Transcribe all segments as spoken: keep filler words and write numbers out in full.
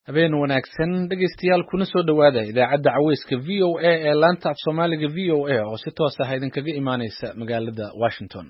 habeen wanaagsan dhegeystayaal kuna soo dhawaada idaacadda caweyska V O A ee laanta af Soomaaliga V O A oo si toos ah idinkaga imaaneysa magaalada Washington.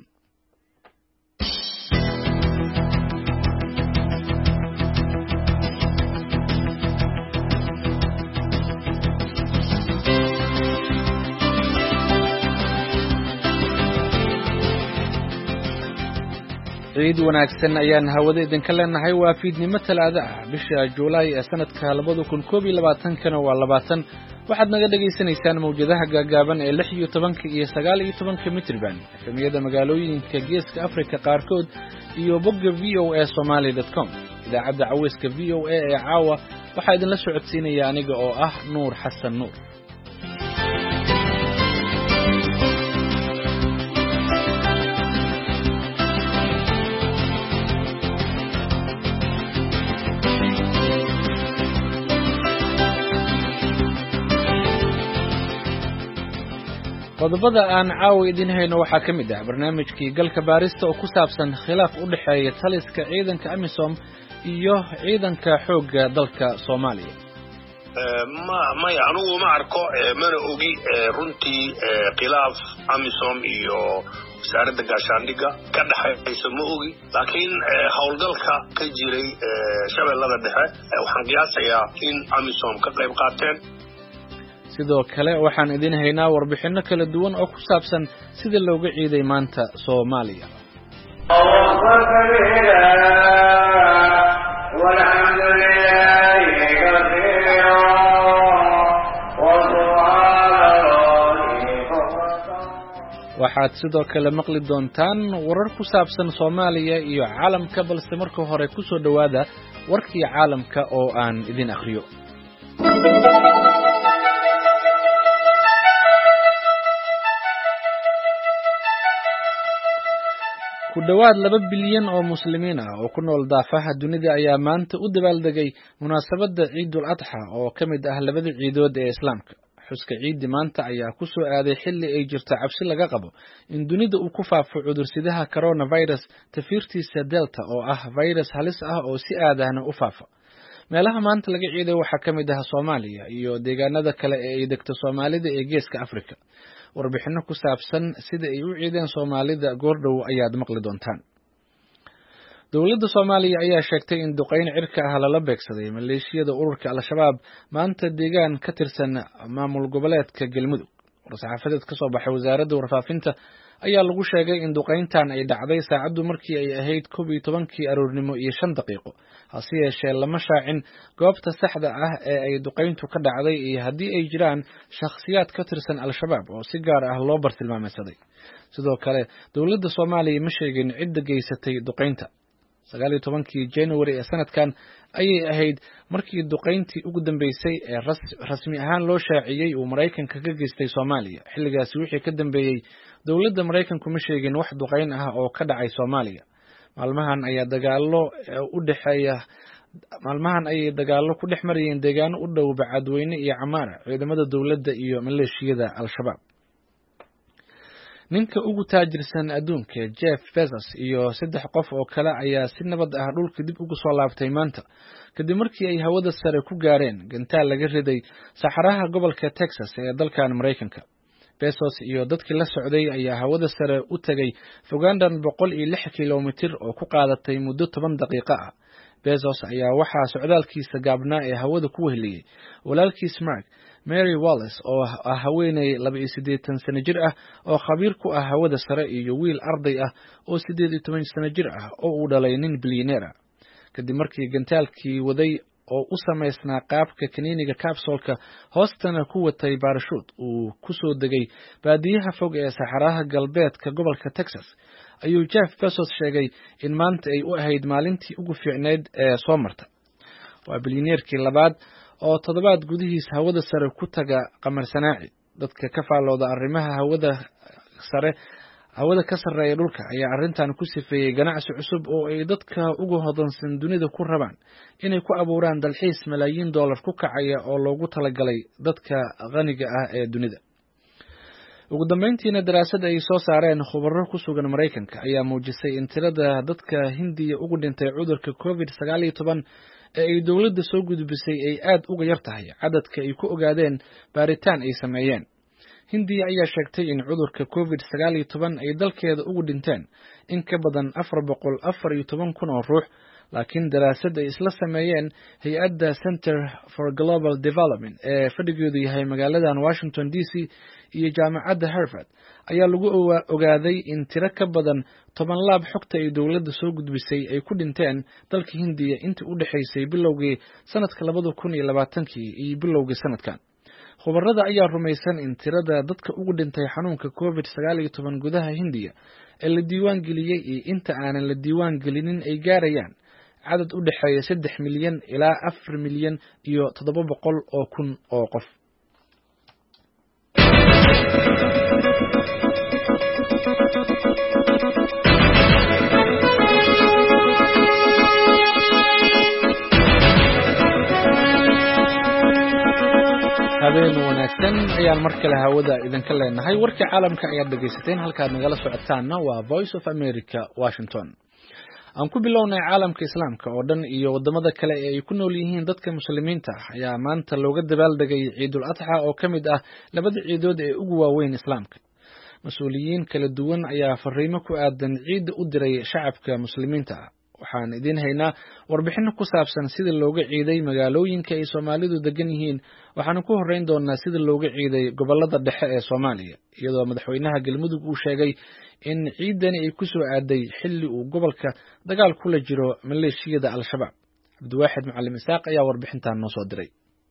ciid wanaagsan ayaan hawada idinka leenahay waa fiidnimo talaado ah bisha Juulaay ee sanadka labada kun koob iyo labaatan kana waa labaatan waxaad naga dhageysanaysaan mawjadaha gaagaaban ee lix iyo toban iyo sagaal iyo toban mitirban efemiyada magaalooyinka geeska Afrika qaarkood iyo bogga v o a somali dot com idaacadda caweyska V O A ee caawa waxaa idinla socodsiinaya aniga oo ah Nuur Xasan Nuur. qodobada aan caawa idin hayno waxaa ka mid ah barnaamijkii galka baarista oo ku saabsan khilaaf u dhexeeya taliska ciidanka AMISOM iyo ciidanka xoogga dalka Soomaaliya. ma ma anigu ma arko mana ogi runtii khilaaf AMISOM iyo wasaaradda gaashaandhigga ka dhaxaysa ma ogi laakiin howlgalka ka jiray shabeellada dhexe waxaan qiyaasayaa in AMISOM ka qayb qaateen. sidoo kale waxaan idin haynaa warbixino kala duwan oo ku saabsan sida looga ciiday maanta Soomaaliya. waxaad sidoo kale maqli doontaan warar ku saabsan Soomaaliya iyo caalamka balse marka hore ku soo dhawaada warkii caalamka oo aan idin akhriyo. ku dhawaad laba bilyan oo muslimiin ah oo ku nool daafaha dunida ayaa maanta u dabaaldegay munaasabadda Ciidul Adha oo ka mid ah labada ciidood ee Islaamka. xuska ciidda maanta ayaa ku soo aaday xilli ay jirto cabsi laga qabo in dunida uu ku faafo cudursidaha coronavirus tafiirtiisa Delta oo ah virus halis ah oo si aadahna u faafa. meelaha maanta laga ciiday waxaa ka mid ah Soomaaliya iyo deegaanada kale ee ay degto Soomaalida ee geeska Afrika. warbixino ku saabsan sida ay u ciideen Soomaalida goordhow ayaad maqli doontaan. dowladda Soomaaliya ayaa sheegtay in duqeyn cirka ah lala beegsaday maleeshiyada ururka Al-Shabaab maanta deegaan ka tirsan maamul goboleedka Galmudug. war-saxaafadeed ka soo baxay wasaaradda warfaafinta ayaa lagu sheegay in duqeyntan ay dhacday saacadu markii ay ahayd koob iyo tobankii aroornimo iyo shan daqiiqo hase yeeshee lama shaacin goobta saxda ah ee ay duqeyntu ka dhacday iyo haddii ay jiraan shakhsiyaad ka tirsan Al-Shabaab oo si gaar ah loo bartilmaameedsaday. sidoo kale dowladda Soomaaliya ma sheegin cidda geysatay duqeynta. sagaal iyo tobankii January ee sanadkan ayay ahayd markii duqeyntii ugu dambeysay ee rasmi ahaan loo shaaciyay uu Mareykanka ka geystay Soomaaliya. xilligaasi wixii ka dambeeyay dowladda Mareykanku ma sheegin wax duqeyn ah oo ka dhacay Soomaaliya. maalmahan ayaa dagaalo u dhaxeeya maalmahan ay dagaalo ku dhex marayeen deegaano u dhow Bacadweyne iyo Camaara ciidamada dowladda iyo maleeshiyada Al-Shabaab. ninka ugu taajirsan adduunka Jeff Bezos iyo saddex qof oo kale ayaa si nabad ah dhulka dib ugu soo laabtay maanta kadib markii ay hawada sare ku gaareen gantaal laga riday saxaraha gobolka Texas ee dalkan Mareykanka. Bezos iyo dadkii la socday ayaa hawada sare u tagay fogaandan boqol iyo lix kiiloomitir oo ku qaadatay muddo toban daqiiqo ah. Bezos ayaa waxaa socdaalkiisa gaabnaa ee hawada ku weheliyay walaalkiis Mark Mary Wallace oo ah haweeney laba iyo siddeetan sano jir ah oo khabiir ku ah hawada sare iyo wiil arday ah oo siddeed iyo toban sano jir ah oo uu dhalay nin bilyaneer. kadib markii gantaalkii waday oo u samaysnaa qaabka kaniiniga capsule-ka hoostana ku watay parachute uu ku soo degay baadiyaha fog ee saxaraha galbeedka gobolka Texas ayuu Jeff Bezos sheegay in maanta ay u ahayd maalintii ugu fiicneyd ee soo marta. waa bilyaneerkii labaad oo toddobaad gudihiis hawada sare ku taga qamar sanaaci. dadka ka faalooda arrimaha hawada sare hawada ka sarreeya dhulka ayaa arrintan ku sifeeyay ganacsi cusub oo ay dadka ugu hodansan dunida ku rabaan inay ku abuuraan dalxiis malaayiin dollar ku kacaya oo loogu talagalay dadka qaniga ah ee dunida. ugu dambeyntiina daraasad ay soo saareen khubaro ku sugan Mareykanka ayaa muujisay in tirada dadka Hindiya ugu dhintay cudurka covid sagaal iyo toban ee ay dowladda soo gudbisay ay aad uga yar tahay cadadka ay ku ogaadeen baaritaan ay sameeyeen. Hindiya ayaa sheegtay in cudurka covid sagaal iyo toban ay dalkeeda ugu dhinteen in ka badan afar boqol afar iyo toban kun oo ruux, laakiin daraasad ay isla sameeyeen hay-adda Center for Global Development ee fadhigeedu yahay magaaladan Washington D C iyo jaamacadda Harvard ayaa lagu ogaaday in tiro ka badan toban laab xogta ay dowladda soo gudbisay ay ku dhinteen dalka Hindiya intii u dhaxaysay bilowgii sanadka labada kun iyo labaatankii iyo bilowgii sanadkan. Khubarada ayaa rumaysan in tirada dadka ugu dhintay xanuunka covid sagaal iyo toban gudaha Hindiya ee la diiwaan geliyey iyo inta aanan la diiwaan gelinin ay gaarayaan cadad u dhaxeeya saddex milyan ilaa afar milyan iyo toddoba boqol oo kun oo qof. habeen wanaagsan ayaan mar kale hawada idinka leenahay. warka caalamka ayaad dhagaysateen, halkaad nagala socotaanna waa Voice of America, Washington. aan ku bilownay caalamka islaamka oo dhan iyo wadamada kale ee ay ku nool yihiin dadka muslimiinta ah ayaa maanta looga dabaaldegay Ciidul Adxa oo ka mid ah labada ciidood ee ugu waaweyn islaamka. mas-uuliyiin kala duwan ayaa fariimo ku aadan ciidda u diray shacabka muslimiinta ah. waxaan idin haynaa warbixin ku saabsan sida looga ciiday magaalooyinka ay Soomaalidu degan yihiin. waxaan ku horeyn doonaa sida looga ciiday gobolada dhexe ee Soomaaliya, iyadoo madaxweynaha Galmudug uu sheegay in ciidani ay ku soo aaday xilli uu gobolka dagaal kula jiro maleeshiyada Al-Shabaab. Abdiwaaxid Macallim Isaaq ayaa warbixintan noo soo diray.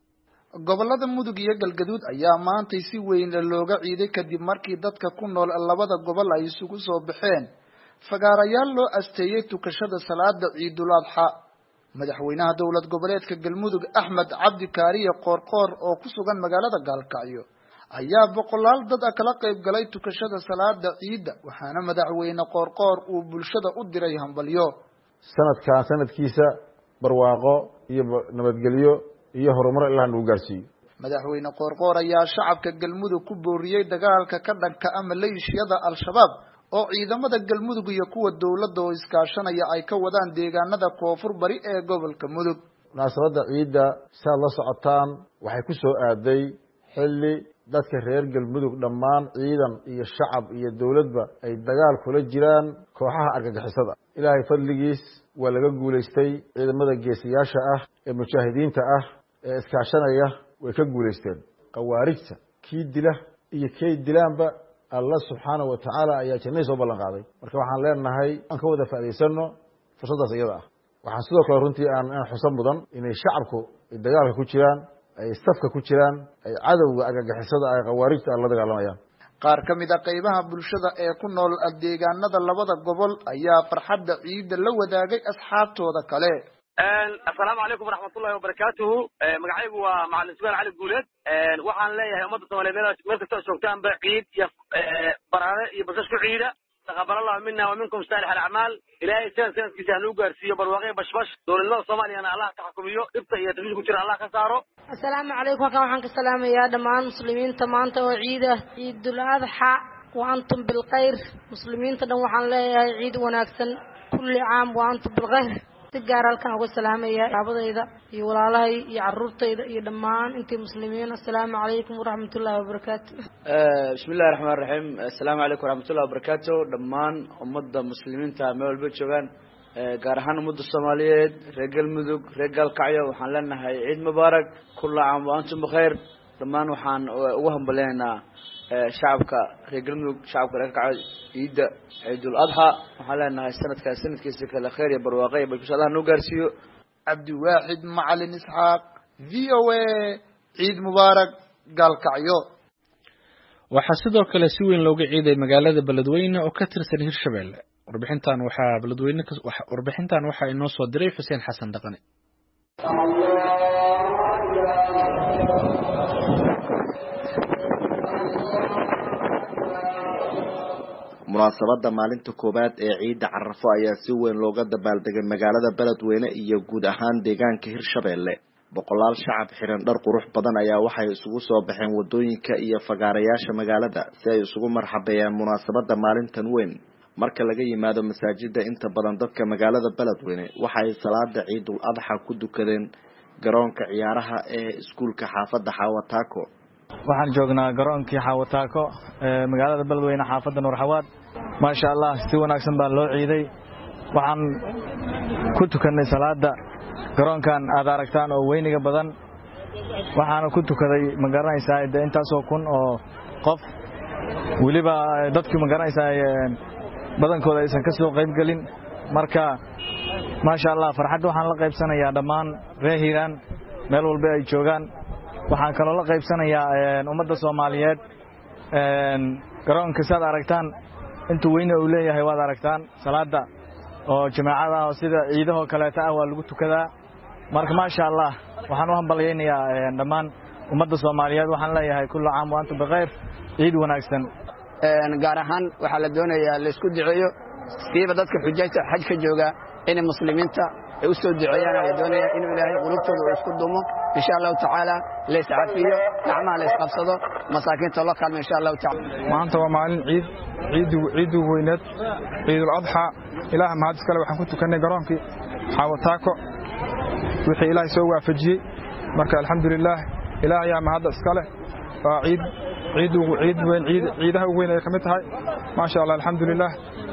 gobolada Mudug iyo Galgaduud ayaa maanta si weyn looga ciiday kadib markii dadka ku nool labada gobol ay isugu soo baxeen fagaarayaal loo asteeyay tukashada salaada Ciidul Adxa. madaxweynaha dowlad goboleedka Galmudug Axmed Cabdi Kaariye Qoorqoor oo ku sugan magaalada Gaalkacyo ayaa boqolaal dad kala qayb galay tukashada salaada ciida, waxaana madaxweyne Qoorqoor uu bulshada u diray hambalyo. sanadkan sanadkiisa barwaaqo iyo nabadgelyo iyo horumar ilaahay nagu gaarsiiyo. madaxweyne Qoorqoor ayaa shacabka Galmudug ku booriyay dagaalka ka dhanka ah maleeshiyada Al-Shabaab oo ciidamada Galmudug iyo kuwa dowladda oo iskaashanaya ay ka wadaan deegaanada koonfur bari ee gobolka Mudug. munaasabada ciida saad la socotaan waxay ku soo aaday xilli dadka reer Galmudug dhammaan ciidan iyo shacab iyo dowladba ay dagaal kula jiraan kooxaha argagixisada. ilaahay fadligiis waa laga guuleystay. ciidamada geesiyaasha ah ee mujaahidiinta ah ee iskaashanaya way ka guuleysteen. qawaarijta kii dila iyo kay dilaanba Allah subhanahu wa ta'ala ayaa jannada soo ballan qaaday. marka waxaan leenahay aan ka wada faa'iideysano fursadaas iyada ah. waxaan sidoo kale runtii aan aan xusan mudan inay shacabku dagaalka ku jiraan, ay safka ku jiraan, ay cadawga argagixisada ay qawaarijta la dagaalamayaan. qaar ka mid ah qaybaha bulshada ee ku nool deegaanada labada gobol ayaa farxadda ciida la wadaagay asxaabtooda kale. assalaamu calaykum waraxmatullahi wabarakaatuhu. magacaygu waa macalin sugaan cali guuleed. waxaan leeyahay ummadda Soomaaliyeed meel kasta joogtaanba ciid iyo baraare iyo basas ku ciida. taqabbal allahu minna wa minkum saalih al-a'maal. ilaahay san sanadkiisa ha noo gaarsiiyo barwaaqo bashbash. dowladnimada Soomaaliyana Allah ka xukumiyo, dhibta iyo tashwiishka ku jira Allah ka saaro. assalaamu calaykum. waxaan ka salaamayaa dhammaan muslimiinta maanta oo ciida Ciidul Adxa wa antum bil khayr. muslimiinta dhan waxaan leeyahay ciid wanaagsan kulli caam wa antum bil khayr. gaar halkan uga salaamaya abadayda iyo walaalahay iyo carruurtayda iyo dhammaan intii muslimiin. assalaamu calaykum waraxmatullaahi wabarakaatu. ee bismillaahir rahmaanir rahiim. assalaamu calaykum waraxmatullaahi wabarakaatu. dhammaan ummadda muslimiinta meel walba joogaan, gaar ahaan ummadda Soomaaliyeed, reer Galmudug, reer Gaalkacyo, waxaan leenahay ciid mubaarak, kullu caam wa antum bikhair. dhammaan waxaan ugu hambalyeynaa shacabka reer Galmudug, shacabka reer Gaalkacyo ciida Ciidul Adxa. waxaan leenahay sanadkaas sanadkiisa kala khayr iyo barwaaqo iyo bulshada Allah noo gaarsiiyo. Abdiwaaxid Macalin Isaaq, V O A, ciid mubaarak, Gaalkacyo. waxaa sidoo kale si weyn looga ciiday magaalada Beledweyne oo ka tirsan Hirshabeelle. warbixintan waxaa Beledweyne warbixintan waxaa inoo soo diray Xuseen Xasan Dhaqane. munaasabada maalinta koobaad ee ciida Carafo ayaa si weyn looga dabaaldegay magaalada Beledweyne iyo guud ahaan deegaanka Hirshabeelle. boqolaal shacab xiran dhar qurux badan ayaa waxay isugu soo baxeen wadooyinka iyo fagaarayaasha magaalada si ay isugu marxabeeyaan munaasabada maalintan weyn. marka laga yimaado masaajida inta badan dadka magaalada Beledweyne waxay salaada Ciidul Adha ku dukadeen garoonka ciyaaraha ee iskuulka xaafadda Xawataako. waxaan joognaa garoonkii Xawataako ee magaalada Beledweyne xaafadda Nuur Xawaad ma sha Allah si wanaagsan baa loo ciiday waxaan ku tukanay salaada garoonkan aad aragtaan oo weyniga badan waxaan ku tukaday magaranaysaa intaas oo kun oo qof waliba dadkii magaranaysaa badankooda aysan ka soo qayb galin marka ma sha Allah farxad waxaan la qaybsanayaa dhammaan reer Hiiraan meel walba ay joogaan waxaan kaloo la qaybsanayaa ummadda Soomaaliyeed een garoonka saad aragtaan intuu weyne uu leeyahay waad aragtaan salaada oo jamaacada sida ciidaha kale taa waa lagu tukadaa marka ma sha Allah waxaan u hambalyeeynaa dhammaan ummadda Soomaaliyeed waxaan leeyahay kullu caam wa antum bikhayr ciid wanaagsan een gaar ahaan waxa la doonayaa la isku duceeyo siiba dadka xujayta xajka jooga in muslimiinta ay u soo duceeyaan ay doonayaan in Ilaahay qulubtooda isku dumo insha Allah ta'ala la iscafiyo gacmaha la isqabsado masaakiinta loo kaalmo insha Allah ta'ala maanta waa maalin ciid ciid ciid weyneed Ciidul Adha Ilaahay mahad iskale waxaan ku tukanay garoonkii Xawataako wixii Ilaahay soo waafajiyay marka alxamdulillah Ilaahay yaa mahad iskale waa ciid ciid ciid weyn ciid ciidaha weyn ay kamid tahay ma sha Allah alxamdulillah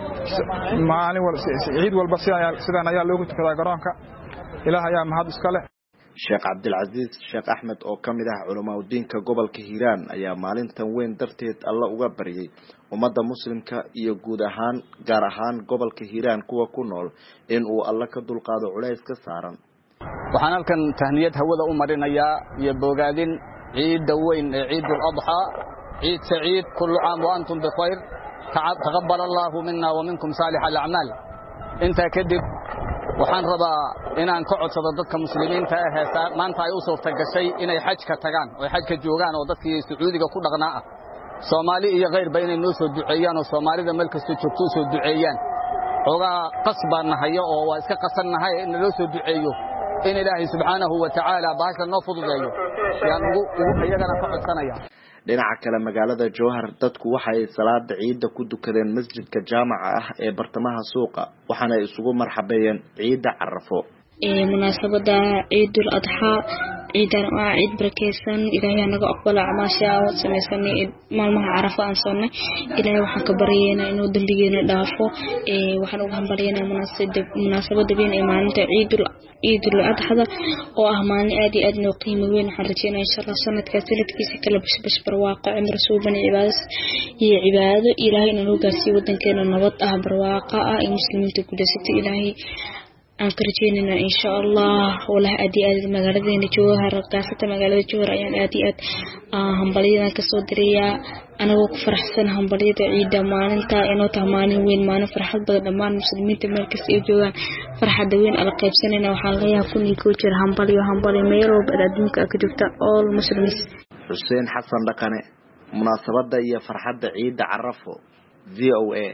maalin wal ciid walba sidaan ayaa loogu tukadaa garoonka Ilaahay yaa mahad iskale Sheekh Abdul Aziz Sheekh Ahmed oo kamid ah culimada diinka gobolka Hiiraan ayaa maalintan weyn darteed Allah uga bariyay ummadda muslimka iyo guud ahaan gaar ahaan gobolka Hiiraan kuwa ku nool in uu Allah ka dulqaado culays ka saaran waxaan halkan tahniyad hawada u marinayaa iyo bogaadin ciid weyn ee Ciidul Adha ciid saciid kullu caam wa antum bikhayr taqabbal Allahu minna wa minkum salih al-a'mal inta kadib waxaan rabaa inaan ka codsado dadka muslimiinta ah ee maanta ay u suurta gashay inay xajka tagaan oo xajka joogaan oo dadkii Sacuudiga ku dhaqnaa ah Soomaali iyo qeyrba inay noo soo duceeyaan oo Soomaalida meel kasta joogto soo duceeyaan oga qasbanahay oo waa iska qasanahay in loo soo duceeyo in Ilaahay subhanahu wa ta'ala baasha noo fududeeyo yaan ugu iyagana ka codsanaya dhinaca kale magaalada Jowhar dadku waxay salaada ciida ku dukadeen masjidka jaamaca ah ee bartamaha suuqa waxaana isugu marxabeeyeen ciida Carafo ee munaasabada Ciidul Adha ciidan waa ciid barakeysan Ilaahay naga aqbalo acmaasha oo sameeyay maalmaha Carafo aan soonnay Ilaahay waxaan ka baryeynaa inuu dambigeena dhaafo ee waxaan ugu hambalyeynaa munaasabada munaasabada weyn ee maalinta Ciidul Ciidul Adha oo ah maalin aad iyo aad noo qiimo weyn waxaan rajeynayaa insha Allah sanadka sanadkiisa kala bashbash barwaaqo cimri suuban cibaadada iyo cibaadado Ilaahay inuu gaarsiiyo wadankeena nabad ah barwaaqo ah ee muslimiinta ku dhashay Ilaahay aan ka rajeynaa insha Allah walaha aad iyo aad magaalada Jowhar qaasatan magaalada Jowhar ayaan aad iyo aad hambaliyada ka soo dirayaa anagoo ku faraxsan hambaliyada ciida maalinta inoo tahay maalin weyn maalin farxad badan dhammaan muslimiinta meel kasta ay joogaan farxad weyn ala qaybsanayna waxaan leeyahay kun iyo koob jeer hambaliyo hambaliyo meel walba adduunka ka joogta all muslims Hussein Xasan Dhaqane munaasabada iyo farxadda ciida Carafo V O A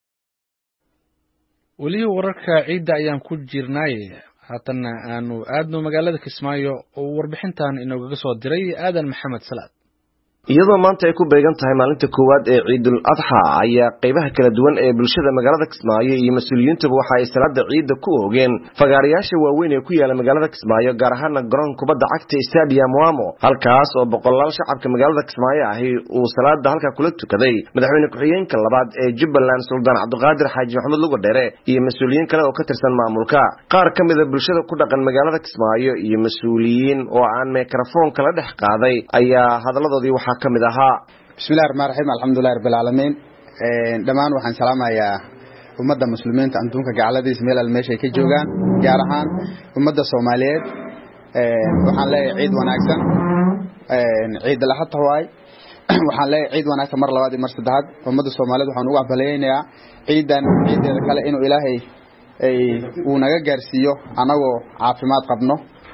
wali wararka ciida ayaan ku jirnay haatana aanu aadno magaalada Kismaayo oo warbixintan inooga soo diray Aadan Maxamed Salaad iyadoo maanta ay ku beegan tahay maalinta koowaad ee Ciidul Adha ayaa qaybaha kala duwan ee bulshada magaalada Kismaayo iyo mas'uuliyiintu waxa ay salaada ciida ku oogeen fagaarayaasha waaweyn ee ku yaala magaalada Kismaayo gaar ahaan garoon kubadda cagta Stadium Wamo halkaas oo boqolaal shacabka magaalada Kismaayo ahi uu salaada halka kula tukaday madaxweyne ku-xigeenka labaad ee Jubbaland Sultan Cabdiqaadir Xaaji Maxamed Lugo Dheere iyo mas'uuliyiin kale oo ka tirsan maamulka qaar ka mid ah bulshada ku dhaqan magaalada Kismaayo iyo mas'uuliyiin oo aan mikrofoon kala dhex qaaday ayaa hadaladoodii waxa kamid aha bismillaahir rahmaanir rahiim alxamdulillahi rabbil caalamiin ee dhamaan waxaan salaamayaa ummadda muslimiinta adduunka gacaladiis meel al meeshay ka joogaan gaar ahaan ummadda Soomaaliyeed ee waxaan leeyahay ciid wanaagsan ee ciid la xataa waay waxaan leeyahay ciid wanaagsan mar labaad iyo mar saddexaad ummadda Soomaaliyeed waxaan ugu hambalyeeynaa ciidan ciideeda kale inuu Ilaahay ay uu naga gaarsiiyo anagoo caafimaad qabno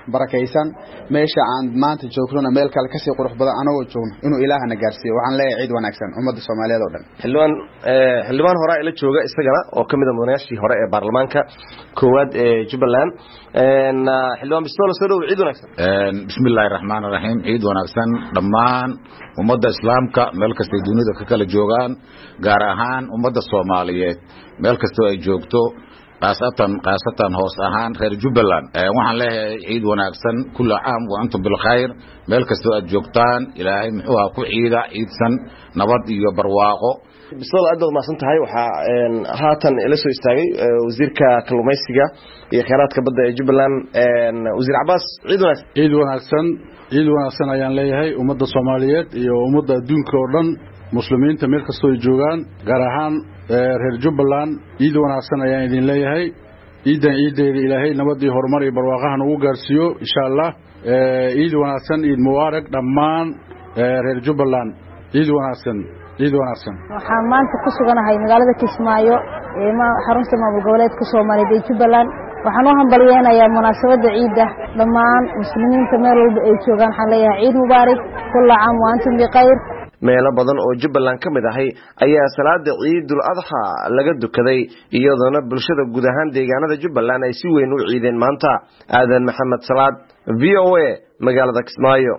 barakaysan meesha aan maanta joognona meel kale ka sii qurux badan anagoo joogno inuu ilaahana gaarsiiyo waxaan leeyahay ciid wanaagsan ummadda Soomaaliyeed oo dhan xildhibaan xildhibaan hore ila jooga isagana oo kamid ah mudanayaashii hore ee baarlamaanka koowaad ee Jubbaland een xildhibaan bistoolo soo dhaw ciid wanaagsan een bismillaahir rahmaanir rahiim ciid wanaagsan dhammaan ummadda islaamka meel kasta dunida ka kala joogaan gaar ahaan ummadda Soomaaliyeed meel kasta ay joogto qaasatan qaasatan hoos ahaan reer Jubbaland waxaan leeyahay ciid wanaagsan kullu caam wa antum bil khayr meel kasta aad joogtaan ilaahay muxuu ku ciida ciidsan nabad iyo barwaaqo bistoolo aad ma santahay waxa een haatan ila soo istaagay wasiirka kalluumaysiga iyo kheyraadka badda ee Jubbaland een wasiir Abbas ciid wanaagsan ciid wanaagsan ciid wanaagsan ayaan leeyahay ummadda Soomaaliyeed iyo ummadda adduunka oo dhan muslimiinta meel kasta ay joogaan gaar ahaan reer Jubbaland ciid wanaagsan ayaan idin leeyahay ciidan ciideeda ilaahay nabad iyo horumar iyo barwaaqahan ugu gaarsiiyo insha Allah ciid wanaagsan ciid mubaarak dhammaan reer Jubbaland ciid wanaagsan ciid wanaagsan waxaan maanta ku suganahay magaalada Kismaayo ee xarunta maamul goboleedka Soomaaliyeed ee Jubbaland waxaan u hambalyeeynaa munaasabada ciida dhammaan muslimiinta meel walba ay joogaan waxaan leeyahay ciid mubaarak kullu caam wa antum bikhayr meelo badan oo Jubbaland kamid ahay ayaa salaada Ciidul Adha laga dukaday iyadoo bulshada guud ahaan deegaanada Jubbaland ay si weyn u ciideen maanta aadan maxamed salaad V O A magaalada Kismaayo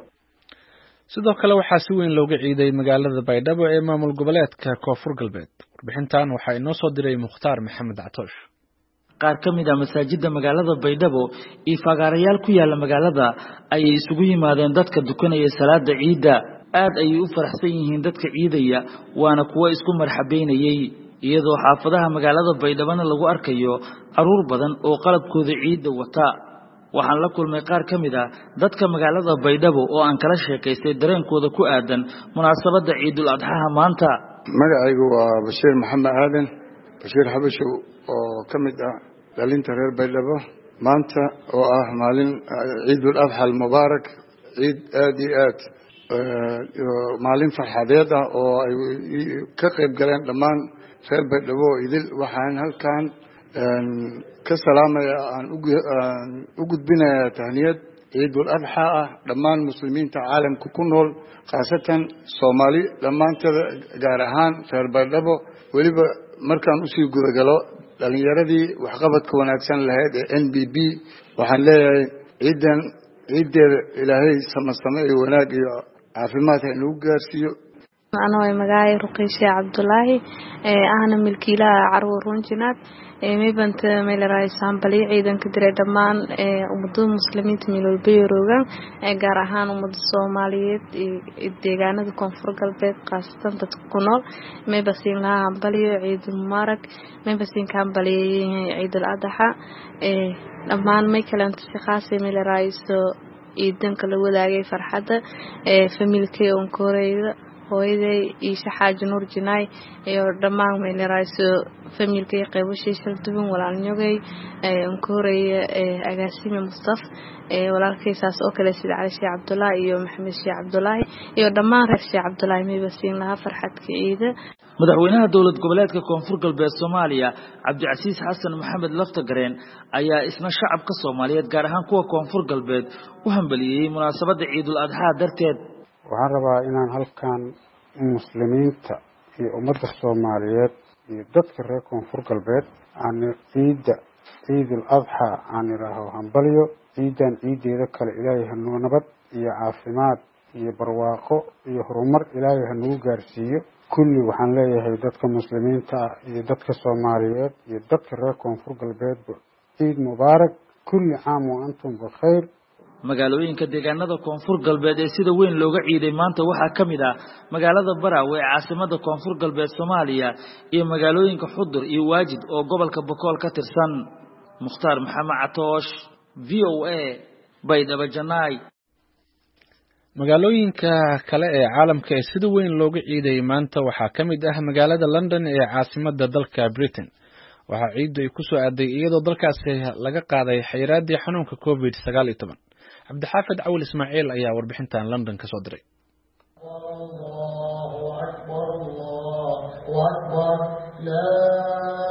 sidoo kale waxaa si weyn looga ciiday magaalada Baydhabo ee maamul goboleedka Koonfur Galbeed warbixintan waxaa inoo soo diray Mukhtaar Maxamed Catoosh qaar kamid ah masaajidda magaalada Baydhabo iyo fagaarayaal ku yaala magaalada ay isugu yimaadeen dadka dukanaya salaada ciida aad ay u faraxsan yihiin dadka ciidaya waana kuwa isku marxabeynayay iyadoo xaafadaha magaalada Baydhabo lagu arkayo caruur badan oo qalabkooda ciida wata waxaan la kulmay qaar kamid ah dadka magaalada Baydhabo oo aan kala sheekaystay dareenkooda ku aadan munaasabada Ciidul Adha maanta magacaygu waa Bashiir Maxamed Aadan Bashiir Xabasho oo kamid ah dhalinta reer Baydhabo maanta oo ah maalin Ciidul Adha mubaarak ciid aad iyo aad maalin farxadeed ah oo ay ka qayb galeen dhammaan reer Baydhabo idil waxaan halkan ka salaamaya aan u gudbinayaa tahniyad Ciidul Adha ah dhammaan muslimiinta caalamka ku nool khaasatan Soomaali dhamaantada gaar ahaan reer Baydhabo waliba markaan u sii gudagalo dhalinyaradii waxqabadka wanaagsan lahayd ee N B B waxaan leeyahay ciidan ciideeda ilaahay samasame iyo wanaag iyo caafimaad inuu gaarsiiyo أنا ومجاي رقيشة عبد الله أنا ملكيلا عرو رونجنات مي بنت ميل رئيس عمبلي عيدا كدري دمان ومدو مسلمين تميلو البيروغا جارهان ومدو الصوماليات الدجاجة كونفور قلبي قاصة تتكونول مي بسين لها عمبلي عيد مبارك مي بسين كعمبلي عيد الأضحى دمان مي كلام تشخاصي ميل رئيس عيدن كله ولاقي فرحة فملكي ونكوريدا hooyaday iyo shaxaaji nuur jinaay iyo dhammaan meelerayso familkay qaybashay shir duwan walaalniyogay ee unkooraya agaasime Mustaf ee walaalkaysaas oo kale sida Cali Sheekh Cabdullaahi iyo Maxamed Sheekh Cabdullaahi iyo dhammaan reer Sheekh Cabdullaahi meebasiin laha farxad ciida madaxweynaha dawlad goboleedka Koonfur Galbeed Soomaaliya Cabdicasiis Xasan Maxamed Laftagareen ayaa isna shacabka Soomaaliyeed gaar ahaan kuwa Koonfur Galbeed u hambaliyay munaasabada Ciidul Adha darteed waxaan rabaa inaan halkan muslimiinta iyo ummadda Soomaaliyeed iyo dadka reer Koonfur Galbeed aan ciida Ciidul Adha aan ilaaho hambaliyo ciidan ciideeda kale Ilaahay hanoo nabad iyo caafimaad iyo barwaaqo iyo horumar Ilaahay hanoo gaarsiiyo kulli waxaan leeyahay dadka muslimiinta iyo dadka Soomaaliyeed iyo dadka reer Koonfur Galbeed ciid mubaarak kulli caam wa antum bikhayr magaalooyinka deegaanada Koonfur Galbeed ee sida weyn looga ciiday maanta waxaa kamid ah magaalada Baraawe ee caasimada Koonfur Galbeed Soomaaliya iyo magaalooyinka Xudur iyo Waajid oo gobolka Boqol ka tirsan Mukhtaar Maxamed Catoosh V O A Baydhabo Janaay magaalooyinka kale ee caalamka ee sida weyn looga ciiday maanta waxaa kamid ah magaalada London ee caasimada dalka Britain waxaa ciidu ay ku soo aaday iyadoo dalkaasi laga qaaday xayiraadii xanuunka COVID sagaal iyo toban عبد الحافظ عول إسماعيل أيها وربحنتان لندن كصدري الله أكبر الله أكبر لا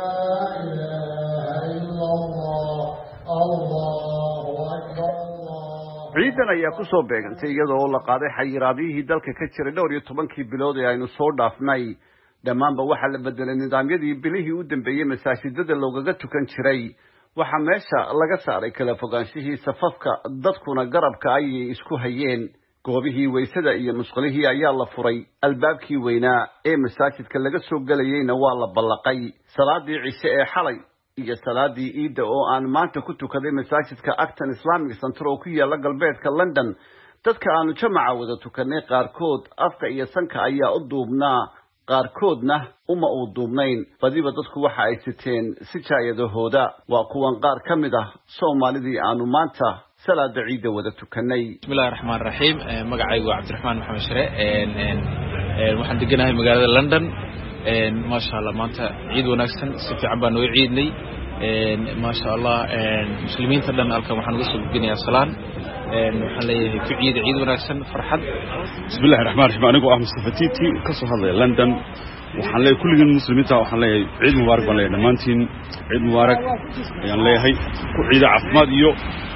إله إلا الله الله أكبر الله ciidan ayaa ku soo beegantay iyadoo la qaaday xayiraadihii dalka ka jiray dhowr iyo tobankii bilood ee aynu soo dhaafnay dhammaanba waxaa la bedelay nidaamyadii bilihii u dambeeyey masaajidada loogaga tukan jiray waxaa meesha laga saaray kala fogaanshihii safafka dadkuna garabka ayay isku hayeen goobihii weysada iyo musqulihii ayaa la furay albaabkii weynaa ee masaajidka laga soo gelayeyna waa la ballaqay salaadii cishe ee xalay iyo salaadii iida oo aan maanta ku tukaday masaajidka Acton Islamic Center oo ku yaala galbeedka London dadka aanu jamaca wada tukanay qaarkood afka iyo sanka ayaa u duubnaa qaarkoodna uma u duubnayn badiba dadku waxa ay siteen sijaayadahooda waa kuwan qaar ka mid ah Soomaalidii aanu maanta salaada ciida wada tukanay bismillaahir rahmaanir rahiim magacaygu waa Cabdiraxmaan Maxamed Shire een een waxaan deganahay magaalada London een ma sha Allah maanta ciid wanaagsan si fiican baan u ciidnay een ma sha Allah een muslimiinta dhan halkan waxaan uga soo gudbinayaa salaan een waxaan leeyahay ku ciid ciid wanaagsan farxad bismillaahir rahmaanir rahiim anigu ah Mustafa Titi ka soo hadlay London waxaan leeyahay kulligiin muslimiinta waxaan leeyahay ciid mubaarak baan leeyahay dhamaantiin ciid mubaarak ayaan leeyahay ku ciid caafimaad iyo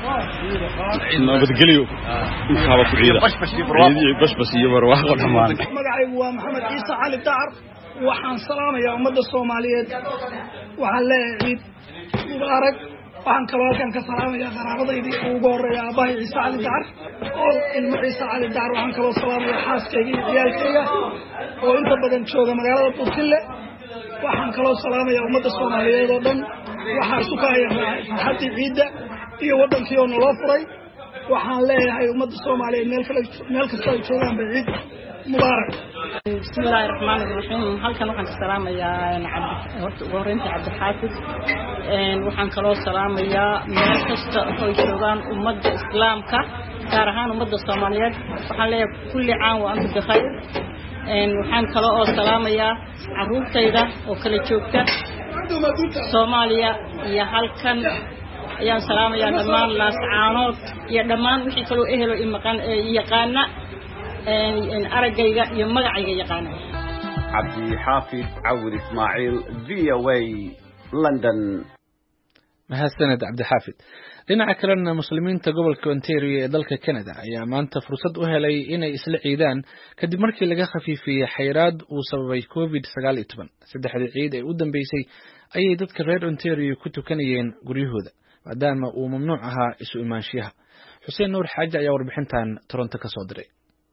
nabadgelyo intaaba ku ciida bashbash iyo barwaaqo dhamaan magacaygu waa Maxamed Ciise Cali Dacar waxaan salaamayaa ummadda Soomaaliyeed waxaan leeyahay ciid mubaarak waxaan kaloo halkan ka salaamayaa qaraabadaydii ugu horeeya aabahay Ciise Cali Dacar oo ilmo Ciise Cali Dacar waxaan kaloo salaamayaa xaaskayga iyo ciyaalkayga oo inta badan jooga magaalada Buurtile waxaan kaloo salaamayaa ummadda Soomaaliyeed oo dhan waxaan isku kahayaa farxadii ciida iyo wadankii oo naloo furay waxaan leeyahay ummadda Soomaaliyeed meel kale meel kasta ay joogaan ciid mubaarak bismillaahir rahmaanir rahiim halkan waxaan ka salaamayaa cabdi horta ugu horeynta Cabdi Xaafid een waxaan kaloo salaamayaa meel kasta oo joogaan ummadda islaamka gaar ahaan ummadda Soomaaliyeed waxaan leeyahay kulli caan waa antu bixay een waxaan kaloo salaamayaa caruurtayda oo kala joogta Soomaaliya iyo halkan ayaan salaamayaa dhammaan laas caanood iyo dhammaan wixii kale oo ehelo imaqan yaqaana een aragayga iyo magacayga yaqaana Cabdi Xaafid Cawd Ismaaciil V O A London mahadsaned Cabdi Xaafid dhinaca kalena muslimiinta gobolka Ontario ee dalka Canada ayaa maanta fursad u helay inay isla ciidaan kadib markii laga khafiifiyay xayiraad uu sababay covid sagaal iyo toban saddexdii ciid ee u dambeysay ayay dadka reer Ontario ku tukanayeen guryahooda maadaama uu mamnuuc ahaa isu imaanshiyaha Xuseen Nuur Xaaji ayaa warbixintan Toronto ka soo diray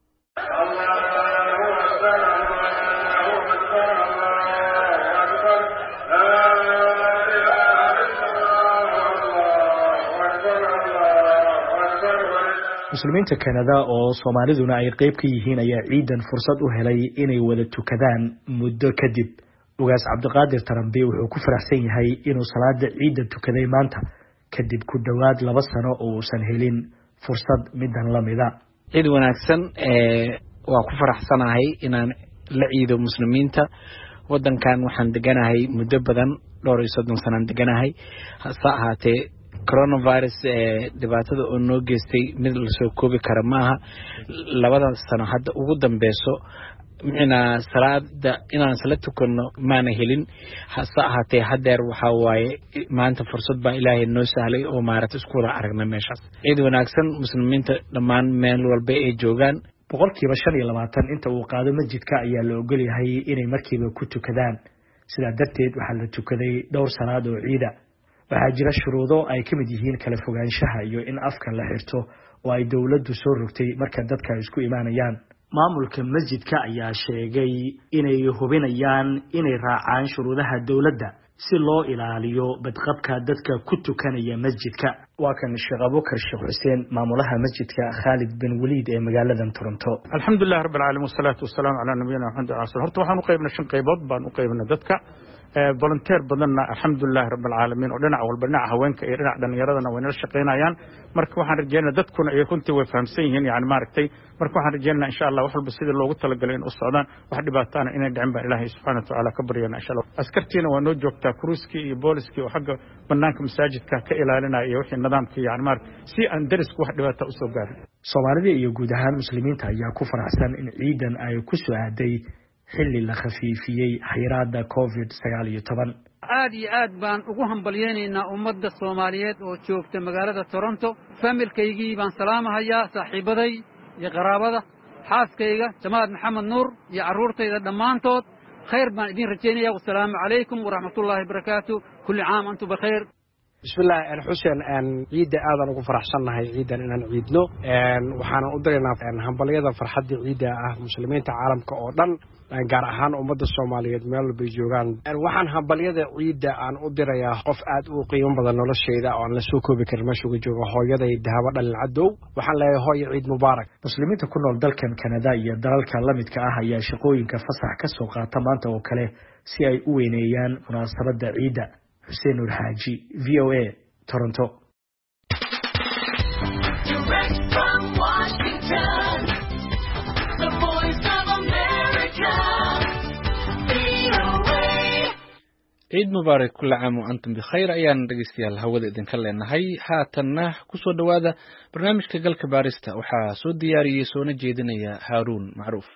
muslimiinta Canada oo Soomaaliduna ay qayb ka yihiin ayaa ciidan fursad u helay inay wada tukadaan muddo kadib ugaas Cabdiqaadir Tarambi wuxuu ku faraxsan yahay inuu salaada ciida tukaday maanta kadib ku dhawaad laba sano oo uusan helin fursad midan lamida ciid wanaagsan ee waa ku faraxsanahay inaan la ciido muslimiinta wadankan waxaan deganahay muddo badan dhowr iyo soddon sano deganahay hasa ahaatee coronavirus ee dhibaatada oo noo geystay mid la soo koobi kara maaha labada sano hadda ugu dambeeso micna salaada inaan sala tukano maana helin hasa ahaatee hadeer waxa waaye maanta fursad baa Ilaahay noo sahlay oo maarata isku wada aragna meeshaas ciid wanaagsan muslimiinta dhammaan meel walba ay joogaan boqolkiiba shan iyo labaatan inta uu qaado masjidka ayaa la ogol yahay inay markiiba ku tukadaan sidaa darteed waxaa la tukaday dhowr salaad oo ciida waxaa jira shuruudo ay ka mid yihiin kala fogaanshaha iyo in afka la xirto oo ay dawladdu soo rogtay marka dadka isku imaanayaan maamulka masjidka ayaa sheegay inay hubinayaan inay raacaan shuruudaha dawladda si loo ilaaliyo badqabka dadka ku tukanaya masjidka waa kan Sheekh Abubakar Sheekh Xuseen maamulaha masjidka Khalid bin Waliid ee magaalada Toronto alxamdulillaah rabbil caalamiin wasalaatu wasalaamu ala nabiyina Muhammad horta waxaan u qaybnay shan qaybood baan u qaybnay dadka volunteer badanna alxamdulillaah rabbil caalamiin oo dhinac walba dhinac haweenka iyo dhinac dhalinyaradana way nala shaqeynayaan marka waxaan rajeynayaa dadkuna ay runtii way fahamsan yihiin yani maaragtay marka waxaan rajeynayaa insha Allah wax walba sidii loogu talagalay in u socdaan wax dhibaatana inay dhicin baa Ilaahay subhanahu wa ta'ala ka baryana insha Allah askartiina waa noo joogtaa kruiski iyo booliski oo xagga banaanka masaajidka ka ilaalinaya iyo wixii nidaamka yani maaragtay si aan darisku wax dhibaato u soo gaarin Soomaalida iyo guud ahaan muslimiinta ayaa ku faraxsan in ciidan ay ku soo aaday xilli la khafiifiyey xayiraadda covid sagaal iyo toban. aad iyo aad baan ugu hambalyeynaynaa ummadda Soomaaliyeed oo joogta magaalada Toronto. familkaygii baan salaamahayaa, saaxiibaday iyo qaraabada, xaaskayga Jamaal Maxamed Nuur iyo carruurtayda dhammaantood. khayr baan idin rajaynayaa. wassalaamu calaykum waraxmatullaahi wabarakaatu. kulli caam antum bikhayr. bismillaah xuseen ciidda aadan ugu faraxsannahay ciidan inaan ciidno waxaan u diraynaa hambalyada farxadda ciidda ah muslimiinta caalamka oo dhan gaar ahaan ummadda Soomaaliyeed meel walba joogaan. waxaan hambalyada ciidda aan u dirayaa qof aad u qiimo badan noloshayda oo aan la soo koobi karin meesha uga jooga hooyaday Dahabo Dhalin Cadow. waxaan leeyahay hooyo ciid mubaarak. muslimiinta ku nool dalkan Canada iyo dalalka la midka ah ayaa shaqooyinka fasax ka soo qaata maanta oo kale si ay u weyneeyaan munaasabadda ciidda. Hussein Nur Haji, V O A, Toronto. Direct from Washington, the voice of America, V O A. ciid mubaarak kulla caam wa antum bikhayr ayaan dhegeystayaal hawada idinka leenahay. haatanna ku soo dhawaada barnaamijka galka baarista. waxaa soo diyaariyey soona jeedinaya Haaruun Macruuf.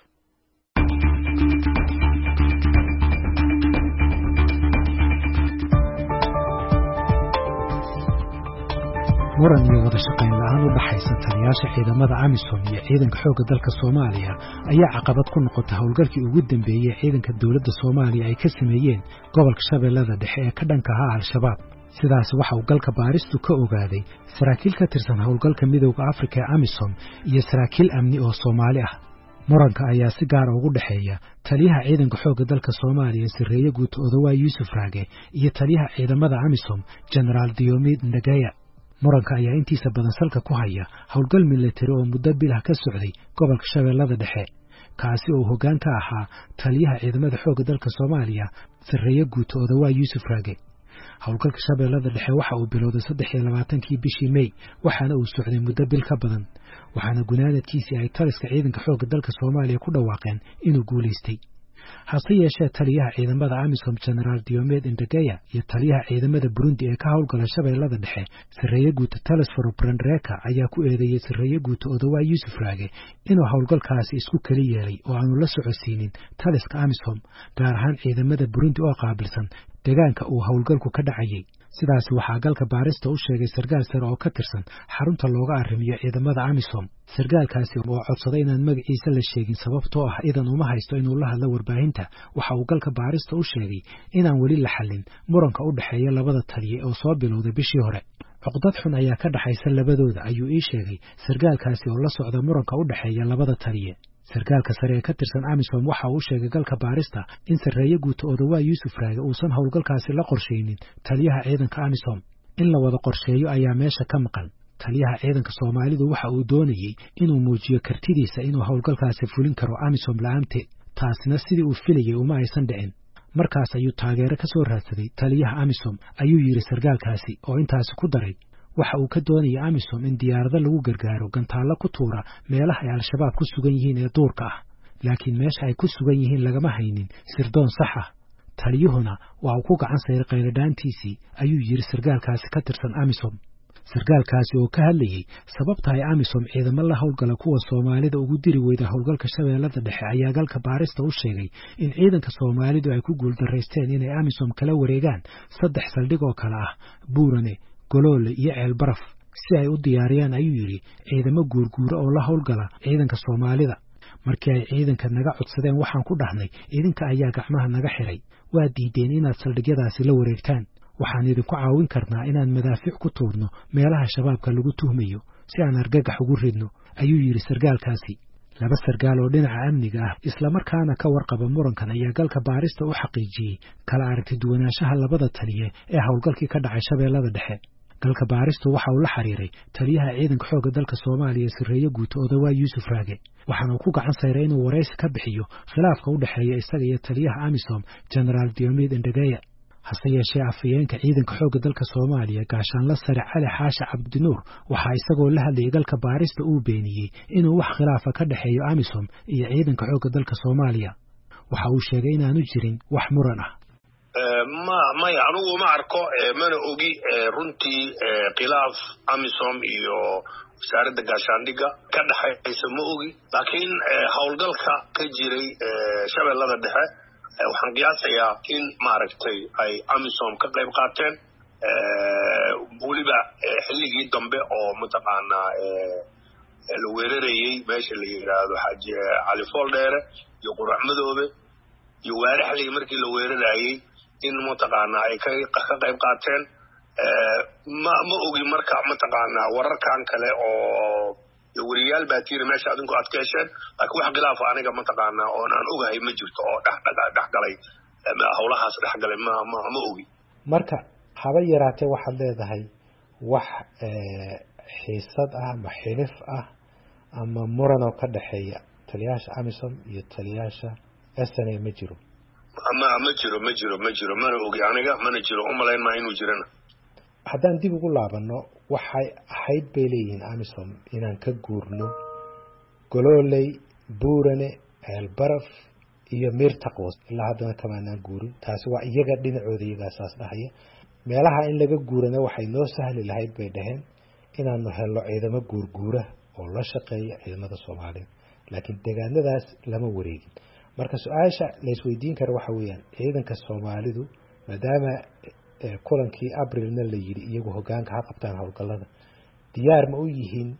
muran iyo wada shaqayn la'aan u dhaxaysa taliyaasha ciidamada AMISOM iyo ciidanka xoogga dalka Soomaaliya ayaa caqabad ku noqotay howlgalkii ugu dambeeyay ciidanka dawladda Soomaaliya ay ka sameeyeen gobolka Shabeellada Dhexe ee ka dhanka ah Al-Shabaab. sidaas waxa uu galka baaristu ka ogaaday saraakiil ka tirsan howlgalka midowga Afrika ee AMISOM iyo saraakiil amni oo Soomaali ah. muranka ayaa si gaar ah ugu dhaxeeya taliyaha ciidanka xoogga dalka Soomaaliya Sirreeye Guuto Odawaay Yuusuf Raage iyo taliyaha ciidamada AMISOM General Diomid Ndagaya. muranka ayaa intiisa badan salka ku haya howlgal military oo muddo bilah ka socday gobolka Shabeellada Dhexe kaasi oo hoggaan ka ahaa taliyaha ciidamada xoogga dalka Soomaaliya Sirreeye Guuto Odawaay Yuusuf Raage. howlgalka Shabeellada Dhexe waxa uu bilowday saddex iyo labaatankii bishii May waxaana uu socday muddo bil ka badan waxaana gunaanadkiisii ay taliska ciidanka xoogga dalka Soomaaliya ku dhawaaqeen inuu guuleystay. hase yeeshee taliyaha ciidamada AMISOM General Diomid Ndagaya iyo taliyaha ciidamada Burundi ee ka howlgala Shabeellada Dhexe Sirreeye Guuto Telesforo Brandreka ayaa ku eedeeyay Sirreeye Guuto Odawaay Yuusuf Raage inuu howlgalkaasi isku kali yeelay oo aanu la socodsiinin taliska AMISOM gaar ahaan ciidamada Burundi oo qaabilsan deegaanka uu howlgalku ka dhacayay. sidaas waxaa galka baarista u sheegay sargaal sare oo ka tirsan xarunta looga arrimiyo ciidamada AMISOM. sargaalkaasi oo codsaday inaan magaciisa la sheegin sababtoo ah idan uma haysto inuu la hadlo warbaahinta waxa uu galka baarista u sheegay inaan weli la xallin muranka u dhaxeeya labada taliye oo soo bilowday bishii hore. cuqdad xun ayaa ka dhaxaysa labadooda ayuu ii sheegay sargaalkaasi oo la socda muranka u dhaxeeya labada taliye. sargaalka sare ee ka tirsan AMISOM waxa uu sheegay galka baarista in Sirreeye Guuto Odawaay Yuusuf Raage uusan howlgalkaasi la qorsheynin taliyaha ciidanka AMISOM. in la wada qorsheeyo ayaa meesha ka maqan. taliyaha ciidanka Soomaalidu waxa uu doonayay inuu muujiyo kartidiisa inuu howlgalkaasi fulin karo AMISOM la'aanteed. taasina sidii uu filayay uma aysan dhicin. markaas ayuu taageero ka soo raadsaday taliyaha AMISOM ayuu yiri sargaalkaasi oo intaasi ku daray waxa uu ka doonayay AMISOM in diyaarado lagu gargaaro gantaalo ku tuura meelaha ay Al-Shabaab ku sugan yihiin ee duurka ah laakiin meesha ay ku sugan yihiin lagama haynin sirdoon sax ah. taliyuhuna waa uu ku gacan sayray qayladhaantiisii ayuu yiri sargaalkaasi ka tirsan AMISOM. sargaalkaasi oo ka hadlayay sababta ay AMISOM ciidamo la howlgala kuwa Soomaalida ugu diri weyda howlgalka Shabeellada Dhexe ayaa galka baarista u sheegay in ciidanka Soomaalidu ay ku guuldareysteen inay AMISOM kala wareegaan saddex saldhig oo kala ah Buurane, Goloole iyo Ceel Baraf si ay u diyaariyaan ayuu yiri ciidamo guurguura oo la howlgala ciidanka Soomaalida. markii ay ciidanka naga codsadeen waxaan ku dhahnay idinka ayaa gacmaha naga xiray waa diideen inaad saldhigyadaasi la wareegtaan. waxaan idinku caawin karnaa inaan madaafiic ku tuurno meelaha shabaabka lagu tuhmayo si aan argagax ugu ridno ayuu yiri sargaalkaasi. laba sargaal oo dhinaca amniga ah isla markaana ka warqaba murankan ayaa galka baarista u xaqiijiyay kala aragti duwanaanshaha labada taliye ee howlgalkii ka dhacay Shabeellada Dhexe. galka baaristu waxa uu la xiriiray taliyaha ciidanka xoogga dalka Soomaaliya Sirreeye Guuto Odawaay Yuusuf Raage waxaana uu ku gacan sayray inuu wareysi ka bixiyo khilaafka u dhaxeeya isaga iyo taliyaha AMISOM General Diomid Ndagaya. hase yeeshee afayeenka ciidanka xoogga dalka Soomaaliya gaashaanle sare Cali Xaashi Cabdinuur waxa isagoo la hadlayay galka baarista uu beeniyay inuu wax khilaafa ka dhaxeeyo AMISOM iyo ciidanka xoogga dalka Soomaaliya. waxa uu sheegay inaanu jirin wax muran ah. ma maya anugu ma arko mana ogi runtii khilaaf amisom iyo wasaaradda gaashaandhigga ka dhaxaysa ma ogi laakiin howlgalka ka jiray shabeellada dhexe waxaan qiyaasayaa in maaragtay ay amisom ka qayb qaateen weliba xilligii dambe oo mataqaanaa la weerarayey meesha la yidhaahdo xaaji cali fooldheere iyo qurac madoobe iyo waaraxley markii la weerarayey in mataqaanaa ay ka qayb qaateen ma ma ogi marka mataqaanaa wararkan kale oo wariyaal baa tiiri meesha adinku aad ka hesheen laakiin wax khilaaf aniga mataqaanaa oon aan ogahay ma jirto oo dhexgalay howlahaas dhexgalay ma ma ogi marka haba yaraatee waxaad leedahay wax xiisad ah ama xilif ah ama muran oo ka dhexeeya taliyaasha amisom iyo taliyaasha S N A ma jiro ma ma jiro ma jiro ma jiro mana ogi aniga mana jiro umalayn ma inuu jirana haddaan dib ugu laabano waxay ahayd bay leeyihiin amisom inaan ka guurno gololey buurane ceelbaraf iyo miir taqwas ilaa haddana kamaanaan guurin taasi waa iyaga dhinacooda iyagaa saas dhahaya meelaha in laga guurana waxay noo sahli lahayd bay dhaheen inaanu helno ciidamo guurguura oo la shaqeeya ciidamada soomaaliyeed laakiin deegaanadaas lama wareegin marka su-aasha la isweydiin kara waxa weeyaan ciidanka soomaalidu maadaama kulankii abrilna la yidhi iyagu hoggaanka ha qabtaan howlgallada diyaar ma u yihiin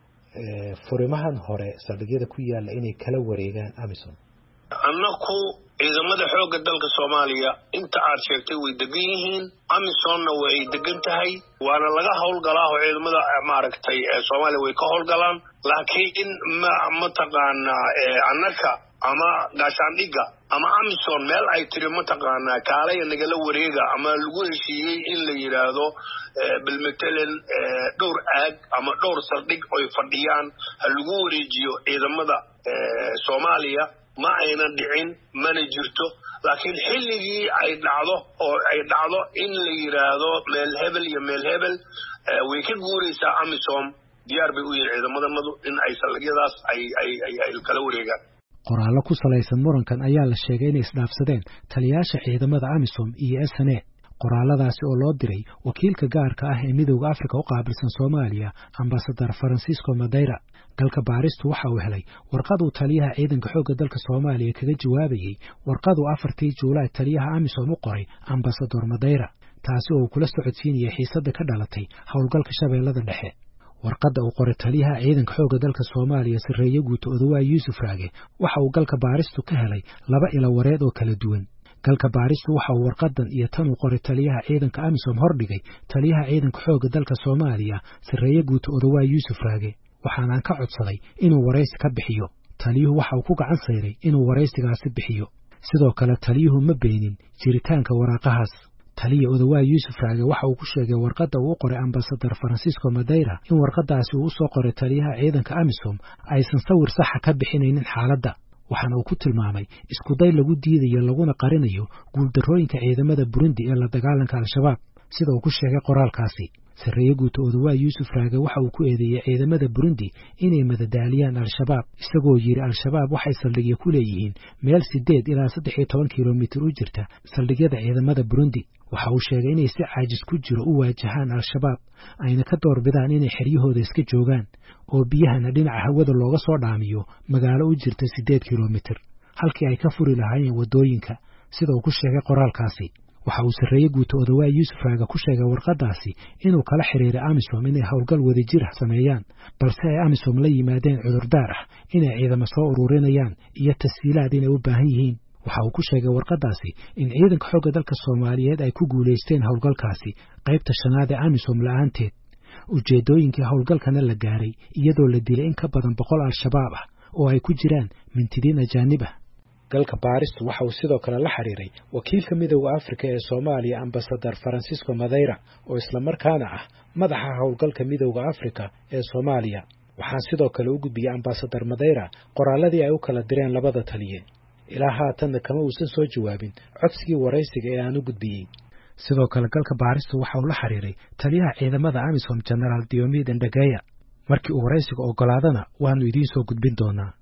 furimahan hore saldhigyada ku yaalla inay kala wareegaan amisom annaku ciidamada xoogga dalka soomaaliya inta aad sheegtay way degan yihiin amisomna way degan tahay waana laga howlgalaa oo ciidamada maaragtay soomaaliya way ka howlgalaan laakiin ma mataqaanaa annaka ama gaashaandhigga ama amisom meel ay tiri mataqaanaa kaalaya nagala wareega ama lagu heshiiyey in la yidhaahdo bilmatalan dhowr aag ama dhowr saldhig oy fadhiyaan ha lagu wareejiyo ciidamada soomaaliya ma aynan dhicin mana jirto laakiin xilligii ay dhacdo oo ay dhacdo in la yidhaahdo meel hebel iyo meel hebel way ka guuraysaa amisom diyaar bay u yihiin ciidamadamadu in ay saldhigyadaas ay ay ay kala wareegaan qoraallo ku salaysan murankan ayaa la sheegay inay isdhaafsadeen taliyaasha ciidamada amisom iyo S N A qoraaladaasi oo loo diray wakiilka gaarka ah ee midowda Afrika u qaabilsan Soomaaliya ambasador Francisco Madeira galka baaristu waxa uu helay warqad uu taliyaha ciidanka xoogga dalka Soomaaliya kaga jawaabayay warqad uu afartii Juulaay taliyaha amisom u qoray ambasador Madeira taasi oo kula socodsiinayay xiisadda ka dhalatay howlgalka shabeellada dhexe warqadda uu qoray taliyaha ciidanka xoogga dalka Soomaaliya Sareeye Guuto Odawaay Yuusuf Raage waxa uu galka baaristu ka helay laba ilo wareed oo kala duwan galka baaristu waxa uu warqadan iyo tan uu qoray taliyaha ciidanka amisom hordhigay taliyaha ciidanka xoogga dalka Soomaaliya Sareeye Guuto Odawaay Yuusuf Raage waxaanaan ka codsaday inuu waraysi ka bixiyo taliyuhu waxa uu ku gacan sayray inuu waraysigaasi bixiyo sidoo kale taliyuhu ma beenin jiritaanka waraaqahaas taliya Odawaay Yuusuf Raage waxa uu ku sheegay warqadda uu qoray ambasador Francisco Madeira in warqadaasi uu soo qoray taliyaha ciidanka amisom aysan sawir sax ah ka bixinaynin xaaladda waxaana uu ku tilmaamay isku day lagu diidayo laguna qarinayo guuldarrooyinka ciidamada Burundi ee la dagaalanka al-shabaab sida uu ku sheegay qoraalkaasi Sareeye Guuto Odawaay Yuusuf Raage waxa uu ku eedeeyay ciidamada Burundi inay madadaaliyaan al-shabaab isagoo yiri al-shabaab waxay saldhigyo ku leeyihiin meel sideed ilaa saddex iyo toban kiiloomitir u jirta saldhigyada ciidamada Burundi waxa uu sheegay inay si caajis ku jiro u waajahaan al-shabaab ayna ka doorbidaan inay xeryahooda iska joogaan oo biyahana dhinaca hawada looga soo dhaamiyo magaalo u jirta sideed kiiloomitir halkii ay ka furi lahaayeen wadooyinka sida uu ku sheegay qoraalkaasi waxa uu Sareeye Guuto Odawaay Yuusuf Raage ku sheegay warqadaasi inuu kala xiriiray amisom inay howlgal wadajir ah sameeyaan balse ay amisom la yimaadeen cudurdaar ah inay ciidamo soo ururinayaan iyo tashiilaad inay u baahan yihiin waxa uu ku sheegay warqadaasi in ciidanka xoogga dalka Soomaaliyeed ay ku guuleysteen howlgalkaasi qaybta shanaad ee amisom la'aanteed ujeedooyinkii howlgalkana la gaaray iyadoo la dilay in ka badan boqol al-shabaab ah oo ay ku jiraan mintidiin ajaanib ah galka baaristu waxa uu sidoo kale la xiriiray wakiilka midowda Afrika ee Soomaaliya ambasador Francisco Madeira oo isla markaana ah madaxa howlgalka midowda Afrika ee Soomaaliya waxaan sidoo kale u gudbiyay ambasador Madeira qoraaladii ay u kala direen labada taliye ilaa haatan kama uusan soo jawaabin codsigii waraysiga ee aan u gudbiyay sidoo kale galka baaristu waxa uu la xiriiray taliyaha ciidamada amisom General Diomede Ndagaya markii uu waraysiga ogolaadana waanu idiin soo gudbin doonaa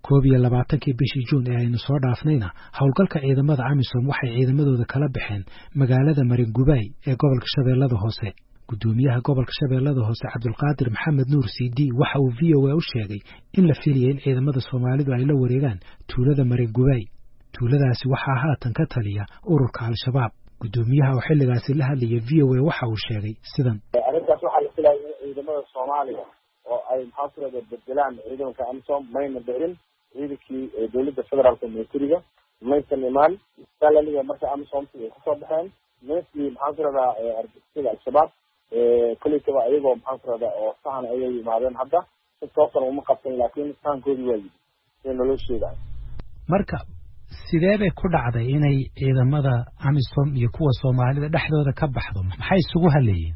koob iyo labaatankii bishii juun ee aynu soo dhaafnayna howlgalka ciidamada amisom waxay ciidamadooda kala baxeen magaalada maringubaay ee gobolka shabeellada hoose gudoomiyaha gobolka shabeellada hoose cabdulqaadir maxamed nuur cd waxa uu v o a u sheegay in la filayay in ciidamada soomaalidu ay la wareegaan tuulada maringubaay tuuladaasi waxaa haatan ka taliya ururka al-shabaab gudoomiyaha oo xilligaasi la hadlayay v o a waxa uu sheegay sidan arrintaas waxaa la filayay in ciidamada soomaaliya oo ay maxaa ku rahda bedelaan ciidanka amisom mayna berin ciidankii dowladda federaalka militariga maysan imaan salaliga marka amisomti ay kasoo baxeen ninkii maxaa ku rahdaa argagixisada al-shabaab kolleytaba ayagoo maxaa ku rahdaa oo sahan ayay yimaadeen hadda si toosan uma qabsan laakiin sahankoodii waa yidi ee naloo sheegayo marka sidee bay ku dhacday inay ciidamada amisom iyo kuwa soomaalida dhexdooda ka baxdo maxay isugu haleeyeen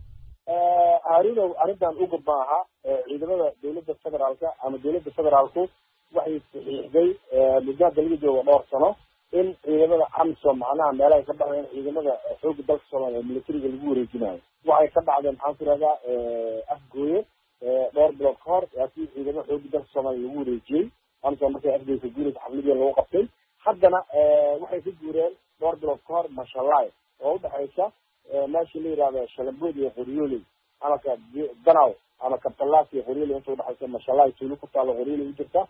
harunow arrintan uga maaha ciidamada dowladda federaalka ama dowladda federaalku waxay saxiixday muddaada laga joogo dhowr sano in ciidamada amisom macnaha meelahay ka dhacdeen ciidamada xooga dalka soomaaliya ee militariga lagu wareejinayo waxay ka dhacdeen maxaan ku rahdaa afgooye dhowr bilood ka hor laakiin ciidamada xooga dalka soomaaliya lagu wareejiyey amisom markay afgooyka guuraysa xafladii lagu qabtay haddana waxay ka guureen dhowr bilood ka hor mashalaay oo udhexaysa meeshii la yihahdo shalambood iyo qoryooley ama ka danaw ama kabtalaas iyo qoryooley inta udhexaysa mashalaay tuulo ku taalo qoryooley u jirta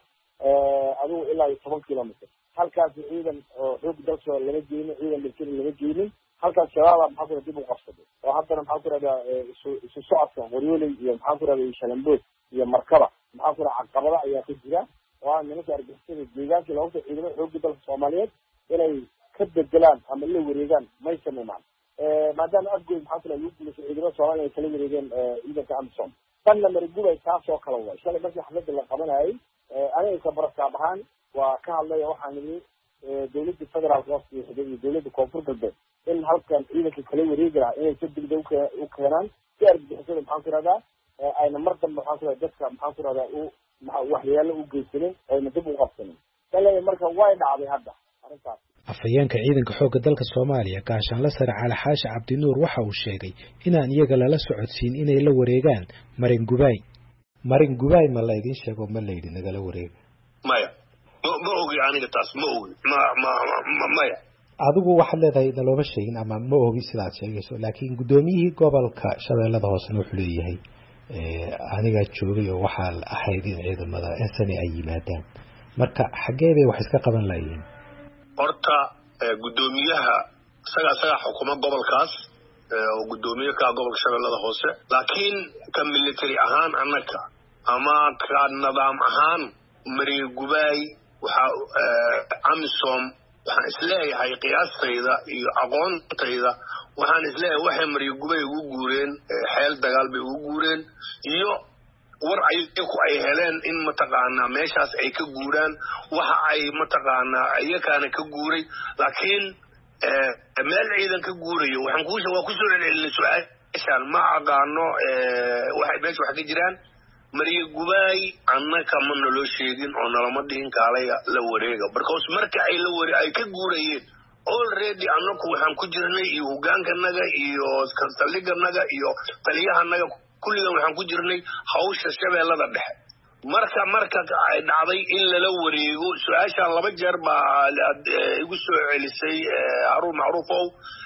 adigu ilaa iyo toban kilomitr halkaasi ciidan oo xoog dalka lama geynin ciidan militari lama geynin halkaas shabaaba maxaa kura dib u qabsaday oo haddana maxaa ku rahdaa isu isu socodka qoryooley iyo maxaa ku rahda shalambood iyo markaba maxaa ku raha caqabada ayaa ka jira oo nimanka argixisada deegaankii looga ciidamada xooga dalka soomaaliyeed inay ka bedelaan ama la wareegaan maysan imaan maadaama afgood maxaa kula lagu guulaysa ciidamada soomaaliya ay kala wareegeen ciidanka amisom tanna marigubay taasoo kale way shalay markii xafladda la qabanayay aniga kabarakaab ahaan waa ka hadlaya waxaan nidhi dowladda federaalka oo siixday iyo dowladda koonfur galbeed in halkan ciidanka kala wareegi lahaa inay si degdeg u keenaan si argixisada maxaan ku rahdaa ayna mar dambe maxaan ku rahda dadka maxaan ku rahdaa u waxyaalo u geysanin ayna dib u qabsanin shalay marka way dhacday hadda arrintaas afhayeenka ciidanka xoogga dalka Soomaaliya gaashaanle sare Cali Xaashi Cabdinuur waxa uu sheegay inaan iyaga lala socodsiin inay la wareegaan Maringubaay Maringubaay ma la idin sheego ma la idin nagala wareeg maya ma ogi aniga taas ma ogi ma ma maya adigu waxa leedahay dalooma sheegin ama ma ogi sidaad sheegayso laakiin gudoomiyihii gobolka Shabeellada Hoose wuxuu leeyahay ee aniga joogay oo waxa ahayd in ciidamada S N A ay yimaadaan marka xagee bay wax iska qaban laayeen horta gudoomiyaha saga saga xukuma gobolkaas oo gudoomiyaha ka gobolka Shabeellada Hoose laakiin ka military ahaan annaka ama ka nidaam ahaan Maringubaay waxa amisom waxaan isleeyahay qiyaastayda iyo aqoontayda waxaan isleeyahay waxay Maringubaay ugu guureen xeel dagaal bay ugu guureen iyo war ay ku ay heleen in mataqaana meeshaas ay ka guuraan waxa ay mataqaana ayakaana ka guuray laakiin ee meel ciidan ka guurayo waxaan ku soo waa ku soo celcelinay su'aashan ma aqaano ee waxay meesha wax ka jiraan Maringubaay annaka ma nolo sheegin oo nalama dhihin kaalaya la wareega because marka ay la wareeg ay ka guurayeen already annaku waxaan ku jirnay iyo hogaankanaga iyo kantaliganaga iyo taliyahanaga kulligan waxaan ku jirnay hawsha Shabeellada Dhexe marka marka ay dhacday in la wareego su'aasha laba jeer baa igu soo celisay Haruun Macruufow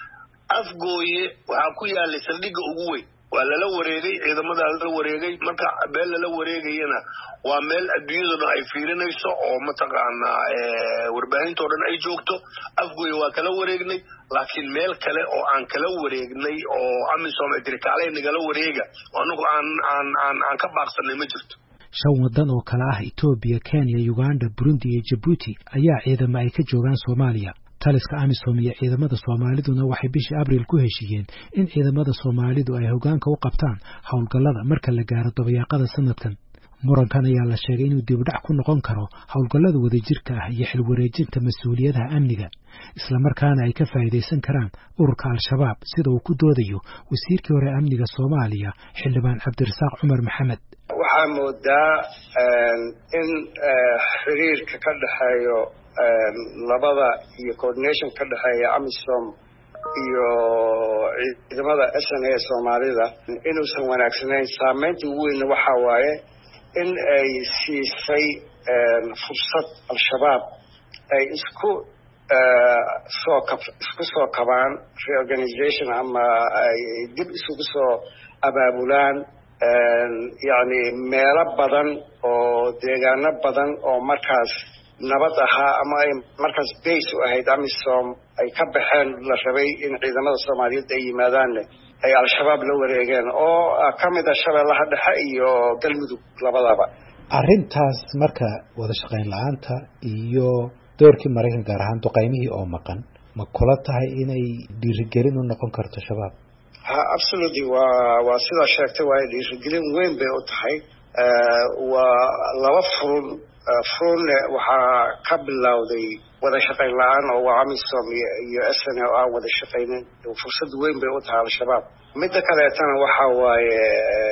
afgooye waxa ku yaalay saldhigga ugu weyn waa la wareegay ciidamada la wareegay marka beel la wareegayna waa meel adduunyada ay fiirinayso oo mataqaana warbaahinta oo dhan ay joogto afgooye waa kala wareegnay laakiin meel kale oo aan kala wareegnay oo amisom ay tirkaalay nagala wareega anagu aan aan aan aan ka baaqsanay ma jirto shan wadan oo kala ah Ethiopia, Kenya, Uganda, Burundi iyo Djibouti ayaa ciidamo ay ka joogaan Soomaaliya taliska amisom iyo ciidamada Soomaaliduna waxay bishii Abriil ku heshiiyeen in ciidamada Soomaalidu ay hoggaanka u qabtaan hawlgallada marka la gaaro dabayaaqada sanadkan murankan ayaa la sheegay inuu dib u dhac ku noqon karo hawlgallada wadajirka ah iyo xil wareejinta mas'uuliyadaha amniga isla markaana ay ka faa'iideysan karaan ururka al-shabaab sida uu ku doodayo wasiirkii hore amniga Soomaaliya xildhibaan Cabdirasaaq Cumar Maxamed waxaa moodaa in xiriirka ka dhaxeeyo labada iyo coordination ka dhaxeeya amisom iyo ciidamada S N A Soomaalida inuusan wanaagsanayn saameynta ugu weyn waxa waaye in ay siisay fursad al-shabaab ay isku soo kab isku soo kabaan reorganization ama ay dib isugu soo abaabulaan yacni meelo badan oo deegaano badan oo markaas nabad ahaa ama ay markaas base u ahayd amisom ay ka baxeen la rabay in ciidamada soomaaliyeed ay yimaadaanne ay al-shabaab la wareegeen oo ka mid ah shabeellaha dhexe iyo galmudug labadaba arrintaas marka wada shaqayn la-aanta iyo doorkii maraykan gaar ahaan duqaymihii oo maqan ma kula tahay inay dhiirigelin u noqon karto shabaab ha absolutely waa waa sidaa sheegtay waa dhiirigelin weyn bay u tahay waa laba furun furunne waxaa ka bilowday wada shaqayn la-aan oo waa amisom iyo s n o aan wada shaqaynin fursad weyn bay u tahay al-shabaab midda kaleetana waxa waaye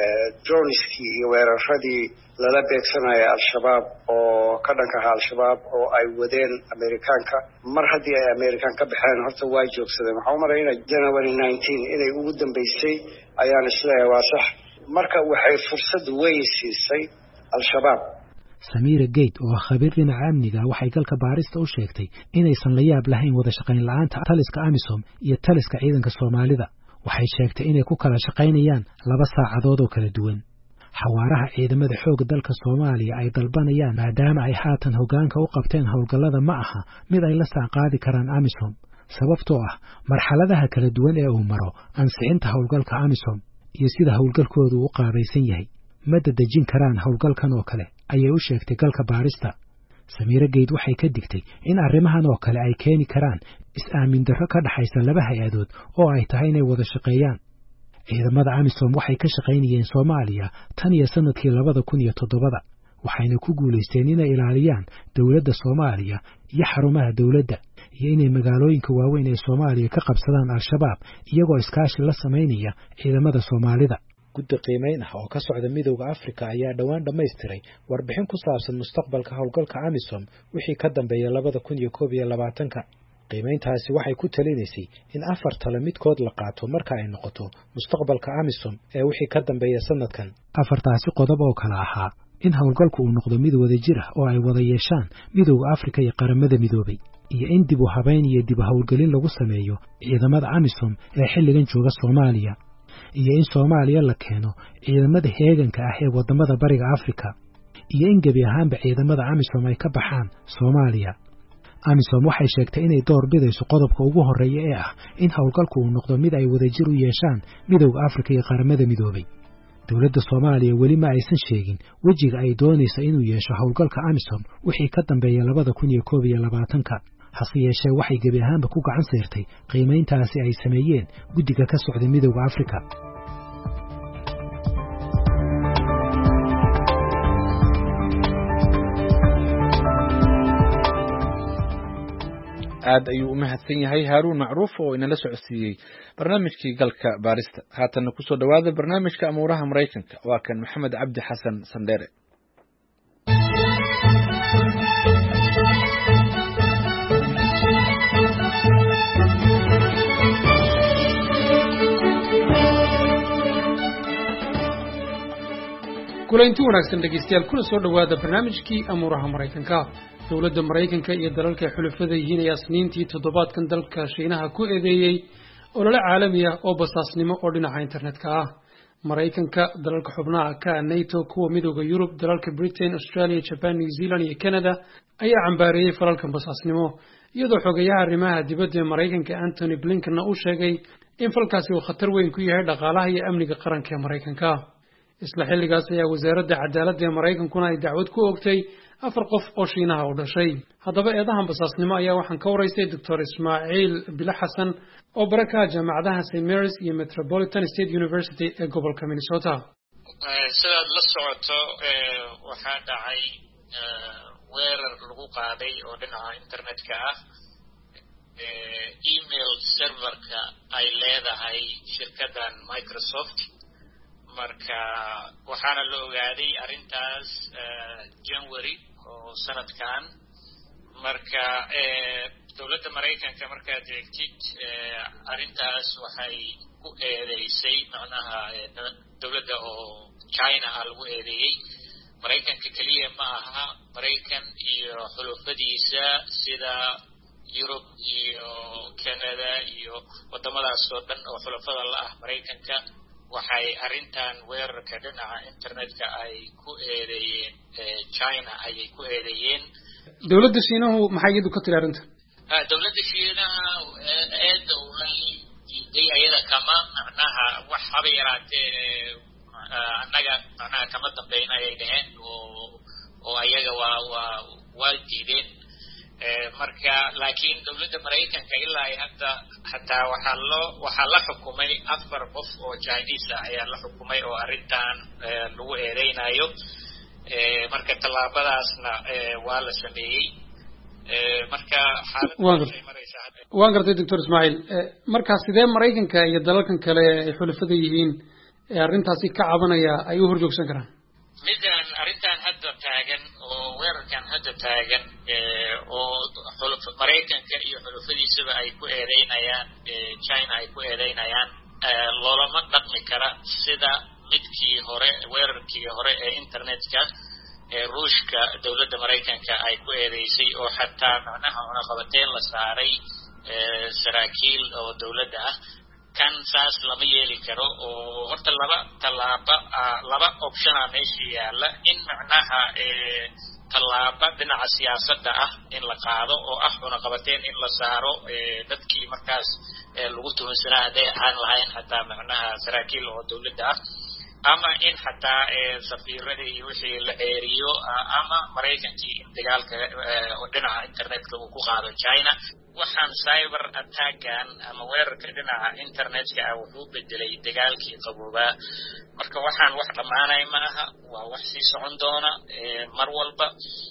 droniskii iyo weeraradii lala beegsanaya al-shabaab oo ka dhanka ahaa al-shabaab oo ay wadeen amerikaanka mar haddii ay amerikaan ka baxeen horta waa joogsadeen waxaa u maraynaa january nineteen inay ugu dambeysay ayaan isleeyahay waa sax marka waxay fursad weyn siisay al-shabaab samiira geyd oo ah khabiir dhinaca amniga waxay galka baarista u sheegtay inaysan la yaab lahayn wada shaqayn la-aanta taliska amisom iyo taliska ciidanka soomaalida waxay sheegtay inay ku kala shaqaynayaan laba saacadood oo kala duwan xawaaraha ciidamada xoogga dalka Soomaaliya ay dalbanayaan maadaama ay haatan hoggaanka u qabteen howlgallada ma aha mid ay la saaqaadi karaan amisom sababtoo ah marxaladaha kala duwan ee uu maro ansixinta howlgalka amisom iyo sida howlgalkoodu u qaabaysan yahay ma dadejin karaan howlgalkan oo kale ayay u sheegtay galka baarista Samiira Geyd waxay ka digtay in arrimahan oo kale ay keeni karaan is-aamin darro ka dhaxaysa laba hay-adood oo ay tahay inay wada shaqeeyaan ciidamada amisom waxay ka shaqaynayeen Soomaaliya tan iyo sanadkii labada kun iyo toddoba waxayna ku guuleysteen inay ilaaliyaan dawladda Soomaaliya iyo xarumaha dawladda iyo inay magaalooyinka waaweyn ee Soomaaliya ka qabsadaan al-shabaab iyagoo iskaashi la sameynaya ciidamada Soomaalida guddi qiimeyn ah oo ka socda midowga Afrika ayaa dhawaan dhameystiray warbixin ku saabsan mustaqbalka howlgalka amisom wixii ka dambeeyay labada kun iyo koob iyo labaatanka qiimeyntaasi waxay ku talinaysay in afar talo midkood la qaato marka ay noqoto mustaqbalka amisom ee wixii ka dambeeya sanadkan afartaasi qodob oo kala ahaa in howlgalku uu noqdo mid wada jir ah oo ay wada yeeshaan midowga Afrika iyo qaramada midoobay iyo in dib u habeyn iyo dib u howlgelin lagu sameeyo ciidamada amisom ee xilligan jooga Soomaaliya iyo in Soomaaliya la keeno ciidamada heeganka ah ee wadamada bariga Afrika iyo in gabi ahaanba ciidamada amisom ay ka baxaan Soomaaliya amisom waxay sheegtay inay door bidayso qodobka ugu horeeya ee ah in howlgalku uu noqdo mid ay wadajir u yeeshaan midowga Afrika iyo qaramada midoobay dawladda Soomaaliya weli ma aysan sheegin wajiga ay doonayso inuu yeesho howlgalka amisom wixii ka dambeeyay labada kun iyo koob iyo labaatanka hase yeeshee waxay gabi ahaanba ku gacan sayrtay qiimeyntaasi ay sameeyeen guddiga ka socda midowga Afrika aad ayuu u mahadsan yahay Haaruun Macruuf oo inala socodsiiyay barnaamijkii galka baarista haatan ku soo dhawaada barnaamijka amuuraha Mareykanka waa kan Maxamed Cabdi Xasan Sandere kulanti wanaagsan dhegeystayaal kuna soo dhawaada barnaamijkii amuuraha Mareykanka dawladda Mareykanka iyo dalalka xulafada yihiin ayaa Isniintii toddobaadkan dalka Shiinaha ku eedeeyay olole caalami ah oo basaasnimo oo dhinaca internetka ah Mareykanka dalalka xubnaha ka NATO kuwa midowga Yurub dalalka Britain Australia Japan New Zealand iyo Canada ayaa cambaareeyay falalkan basaasnimo iyadoo xogayaha arrimaha dibadda ee Mareykanka Anthony Blinken uu sheegay in falkaasi uu khatar weyn ku yahay dhaqaalaha iyo amniga qaranka ee Mareykanka isla xilligaas ayaa wasaaradda cadaaladda ee Mareykankuna ay dacwad ku ogtay afar qof oo Shiinaha u dhashay haddaba eedahan basaasnimo ayaa waxaan ka waraystay Doctor Ismaaciil Bila Xasan oo baraka jaamacadaha Saint Mary's iyo Metropolitan State University ee gobolka Minnesota sidaad la socoto waxaa dhacay weerar lagu qaaday oo dhinaca internetka ah email serverka ay leedahay shirkaddan Microsoft marka waxaana la ogaaday arrintaas January oo sanadkan marka dawladda Mareykanka markaad eegtid arrintaas waxay ku eedeysay macnaha dawladda oo China ah lagu eedeeyay maraykanka keliya ma aha maraykan iyo xulufadiisa sida yurub iyo canada iyo wadamadaas oo dhan oo xulafada la ah maraykanka waxay arrintan weerarka dhinaca internetka ay ku eedeeyeen china ayay ku eedeeyeen dowladda shiinahu maxay iyadu ka tiri arrinta dowladda shiinaha eeda way diiday ayada kama macnaha wax haba yaraatee annaga macnaha kama dambayna ayay dhaheen oo oo ayaga waa waa waa diideen marka laakiin dowladda maraykanka ilaa hadda hataa waxaa loo waxaa la xukumay afar qof oo Chinese ah ayaa la xukumay oo arrintan lagu eedeynayo marka tallaabadaasna waa la sameeyey marka waan gartay doctor Ismaaciil marka sidee maraykanka iyo dalalkan kale ay xulafada yihiin ee arrintaasi ka cabanaya ay u horjoogsan karaan midan arrintan hadda taagan oo weerarkan hadda taagan oo xuluf maraykanka iyo xulufadiisaba ay ku eedeynayaan China ay ku eedeynayaan loolama dhaqmi kara sida midkii hore weerarkii hore ee internetka ee ruushka dowladda maraykanka ay ku eedeysay oo xataa macnaha cunaqabateyn la saaray saraakiil oo dowladda ah kan saas lama yeeli karo oo horta laba tallaaba laba optiona meesha yaala in macnaha tallaaba dhinaca siyaasadda ah in la qaado oo ah cunaqabateyn in la saaro dadkii markaas lagu tuhunsanaa hadday aan lahayn xataa macnaha saraakiil oo dowladda ah ama in xataa safiiradii iyo wixii la ceeriyo ama maraykankii in dagaalka dhinaca internetka uu ku qaado China waxaan cyber attackan ama weerarka dhinaca internetka ah wuxuu bedelay dagaalkii qaboobaa marka waxaan wax dhamaanay ma aha waa wax sii socon doona mar walba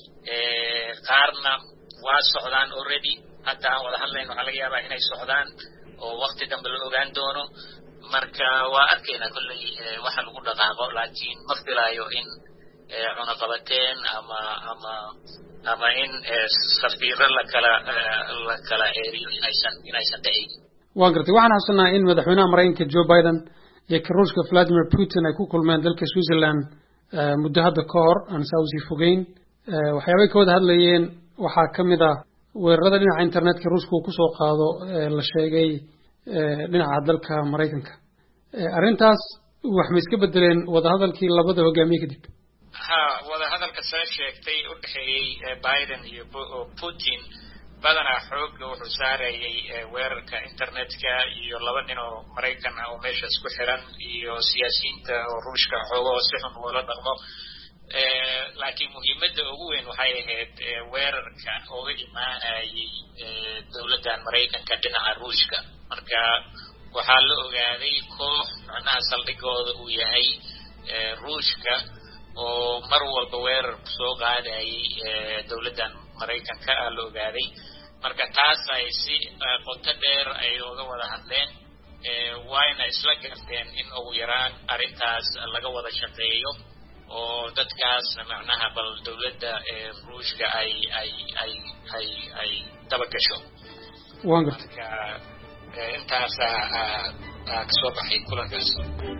qaarna waa socdaan already hadda aan wada hadlayno waxaa laga yaabaa inay socdaan oo waqti dambe la ogaan doono marka waa arkayna kulley waxa lagu dhaqaaqo laakiin ma filayo in cunaqabateen ama ama ama in safiiro la kala la kala eeriyo inaysan inaysan dhicin waan gartay waxaan xasuusnaa in madaxweynaha maraykanka Joe Biden iyo ruushka Vladimir Putin ay ku kulmeen dalka Switzerland muddo hadda ka hor aan saawsi fogeyn waxyaabay ka wada hadlayeen waxaa ka mid ah weerarada dhinaca internetka ruushku ku soo qaado la sheegay dhinaca dalka maraykanka arrintaas wax ma iska bedeleen wada hadalkii labada hogaamiye kadib ha wada hadalka soo sheegtay u dhaxeeyay Biden iyo Putin badanaa xoogga wuxuu saarayay weerarka internetka iyo laba nin oo maraykan ah oo meeshaas ku xiran iyo siyaasiyiinta oo ruushka xoogo si xun ula dhaqmo laakiin muhiimadda ugu weyn waxay ahayd weerarka uga imaanayay dowladdan maraykanka dhinaca ruushka marka waxaa la ogaaday koox macnaha saldhigooda uu yahay ruushka oo mar walba weerar soo qaadayay dowladdan maraykanka ah la ogaaday marka taas ay si qoto dheer ay uga wada hadleen wayna isla garteen in ugu yaraan arrintaas laga wada shaqeeyo oo dadkaas macnaha bal dowladda ruushka ay ay ay ay ay dabagasho waan gartay intaas ka soo baxay kulankaas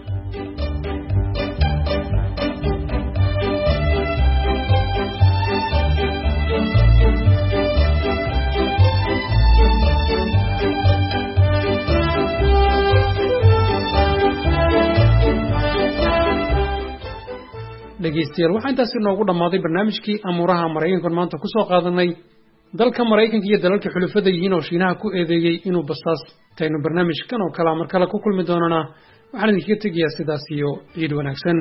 dhegeystayaal waxaa intaas inoogu dhammaaday barnaamijkii amuuraha maraykanka maanta ku soo qaadanay dalka maraykanka iyo dalalka xulafada yihiin oo shiinaha ku eedeeyey inuu basaas taynu barnaamijkan oo kale mar kale ku kulmi doonana waxaan idinkaga tegayaa sidaas iyo ciid wanaagsan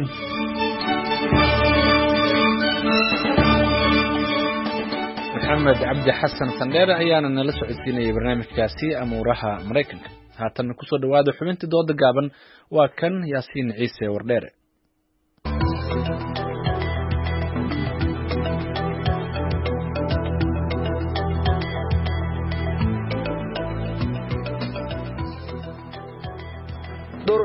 maxamed cabdi xasan sandheere ayaana nala socodsiinayay barnaamijkaasi amuuraha maraykanka haatan kusoo dhawaada xubintii dooda gaaban waa kan yaasiin ciise wardheere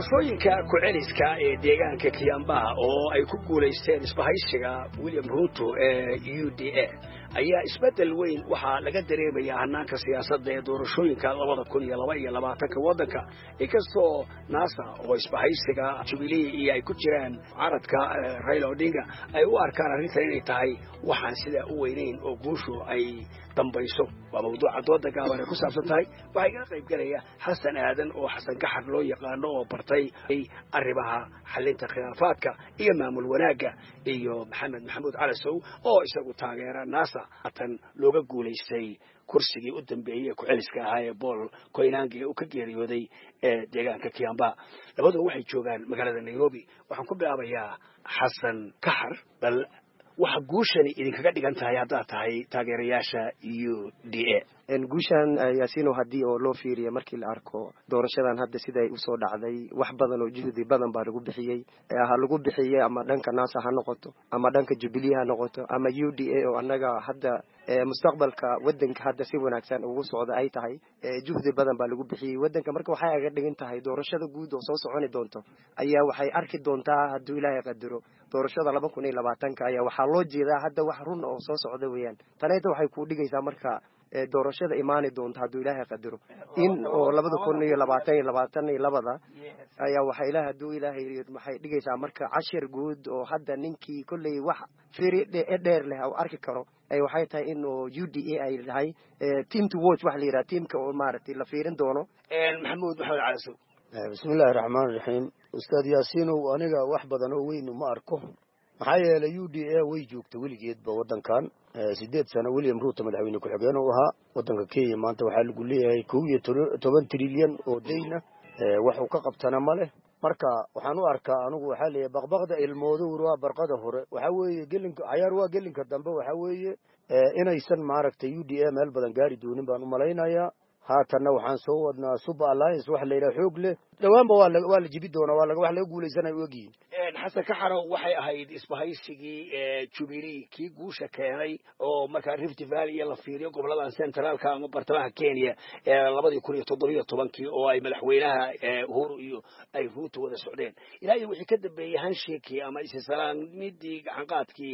doorashooyinka ku-celiska ee deegaanka Kiambaa oo ay ku guulaysteen isbahaysiga William Ruto ee U D A ayaa isbedel weyn waxaa laga dareemayaa hannaanka siyaasadda ee doorashooyinka labada kun iyo laba iyo labaatanka waddanka inkastoo NASA oo isbahaysiga Jubilee iyo ay ku jiraan caradka Raila Odinga ay u arkaan arrintan inay tahay waxaan sida u weynayn oo guushu ay dambayso waa mawduuca dooda gaaban ee ku saabsan tahay waxay ka qayb galaya xasan aadan oo xasan gaxar loo yaqaano oo bartay arrimaha xalinta khilaafaadka iyo maamul wanaagga iyo maxamed maxamuud calasow oo isagu taageera NASA tan looga guulaystay kursigii u dambeeyay ku celiska ahaa ee Paul Koinange uu ka geeriyooday ee deegaanka Kiambaa labadoodu waxay joogaan magaalada Nairobi waxaan ku bilaabayaa xasan gaxar bal waxa guushani idinkaga dhigan tahay haddaad tahay taageerayaasha U D A guushan yaasiino haddii oo loo fiiriyo markii la arko doorashadan hadda siday u soo dhacday wax badan oo juhdi badan baa lagu bixiyey ha lagu bixiyey ama dhanka NASA ha noqoto ama dhanka Jubilee ha noqoto ama U D A oo annaga hadda mustaqbalka waddanka hadda si wanaagsan ugu socda ay tahay juhdi badan baa lagu bixiyey waddanka marka waxay aga dhigan tahay doorashada guud oo soo soconi doonto ayaa waxay arki doontaa hadduu Ilaahay qadaro doorashada laba kun iyo labaatanka ayaa waxaa loo jeedaa hadda wax run oo soo socda weeyaan taneeta waxay ku dhigaysaa marka doorashada imaani doonta hadduu Ilaahay qadaro in oo labada kun iyo labaatan iyo labaatan iyo labada ayaa waxa Ilaahay hadduu Ilaahay waxay dhigaysaa marka cashir guud oo hadda ninkii kulley wax fiiri dheer leh oo arki karo ay waxay tahay in oo U D A ay tahay team to watch wax la yiraahdo teamka oo maaragtay la fiirin doono maxamuud maxamed calasow bismillaahi raxmaani raxiim ustaad yaasiinow aniga wax badan oo weyn ma arko maxaa yeelay U D A way joogta weligeedba waddankan sideed sano William Ruto madaxweyne ku-xigeen uu ahaa waddanka Kenya maanta waxaa lagu leeyahay kow iyo toban trilyan oo deyna wax uu ka qabtana ma leh marka waxaan u arkaa anigu waxaa leeyahay baqbaqda ilmoodu waa barqada hore waxaa weeye gelinka cayaar waa gelinka dambe waxaa weeye inaysan maaragtay U D A meel badan gaari doonin baan u malaynayaa haatanna waxaan soo wadnaa Super Alliance wax la yiraahdo xoog leh dhawaanba waa la waa la jibi doonaa waa laga wax laga guuleysanayo ogiin een xasan ka xaro waxay ahayd isbahaysigii ee Jubilee kii guusha keenay oo marka Rift Valley iyo la fiiriyo gobolada centralka ama bartamaha Kenya ee laba kun iyo toddoba iyo toban oo ay madaxweynaha Uhuru iyo ay Ruto wada socdeen ilaa wixii ka dambeeyay handshake ama isalaamidii gacan qaadkii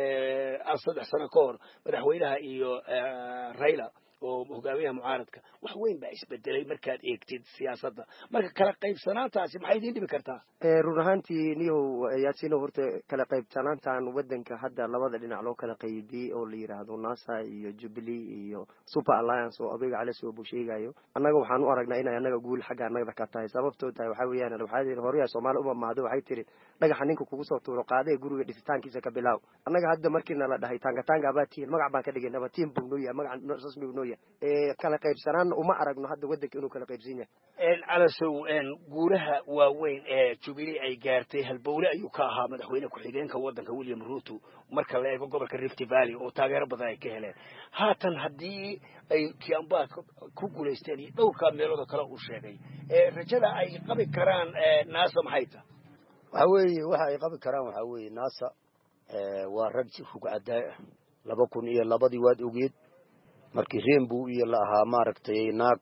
ee saddex sano ka hor madaxweynaha iyo Raila oo hogaamiyaha mucaaradka wax weyn baa isbedelay markaad eegtid siyaasadda marka kala qaybsanaantaasi maxay idin dhibi kartaa ee run ahaantii niyow yaasiino horta kala qaybsanaantan waddanka hadda labada dhinac loo kala qaybiyey oo la yiraahdo NASA iyo Jubilee iyo Super Alliance oo abiga cali soo busheegayo annaga waxaan u aragnaa inay annaga guul xagga annaga ka tahay sababtoo tahay waxa weeyaan waxaadeen hore Soomaali uma maado waxay tiri dhagaxa ninka kugu soo tuuro qaaday guriga dhisitaankiisa ka bilaaw annaga hadda markiina la dhahay tanga tanga baatiin magac baan ka dhigaynaa team bugnoya magac rasmi bugnoya ee kala qaybsanaan uma aragno hadda waddanka inuu kala qaybsan yahay een calasow een guulaha waaweyn ee Jubilee ay gaartay halbowle ayuu ka ahaa madaxweyne ku-xigeenka waddanka William Ruto marka la eego gobolka Rift Valley oo taageero badan ay ka heleen haatan haddii ay Kiambaa ku guuleysteen iyo dhowrka meelood kale uu sheegay ee rajada ay qabi karaan NASA maxay tahay waxa weeye waxa ay qabi karaan waxa weeye NASA ee waa rag rug caday laba kun iyo labadii waad ogeed markii Rainbow iyo la ahaa maaragtay naag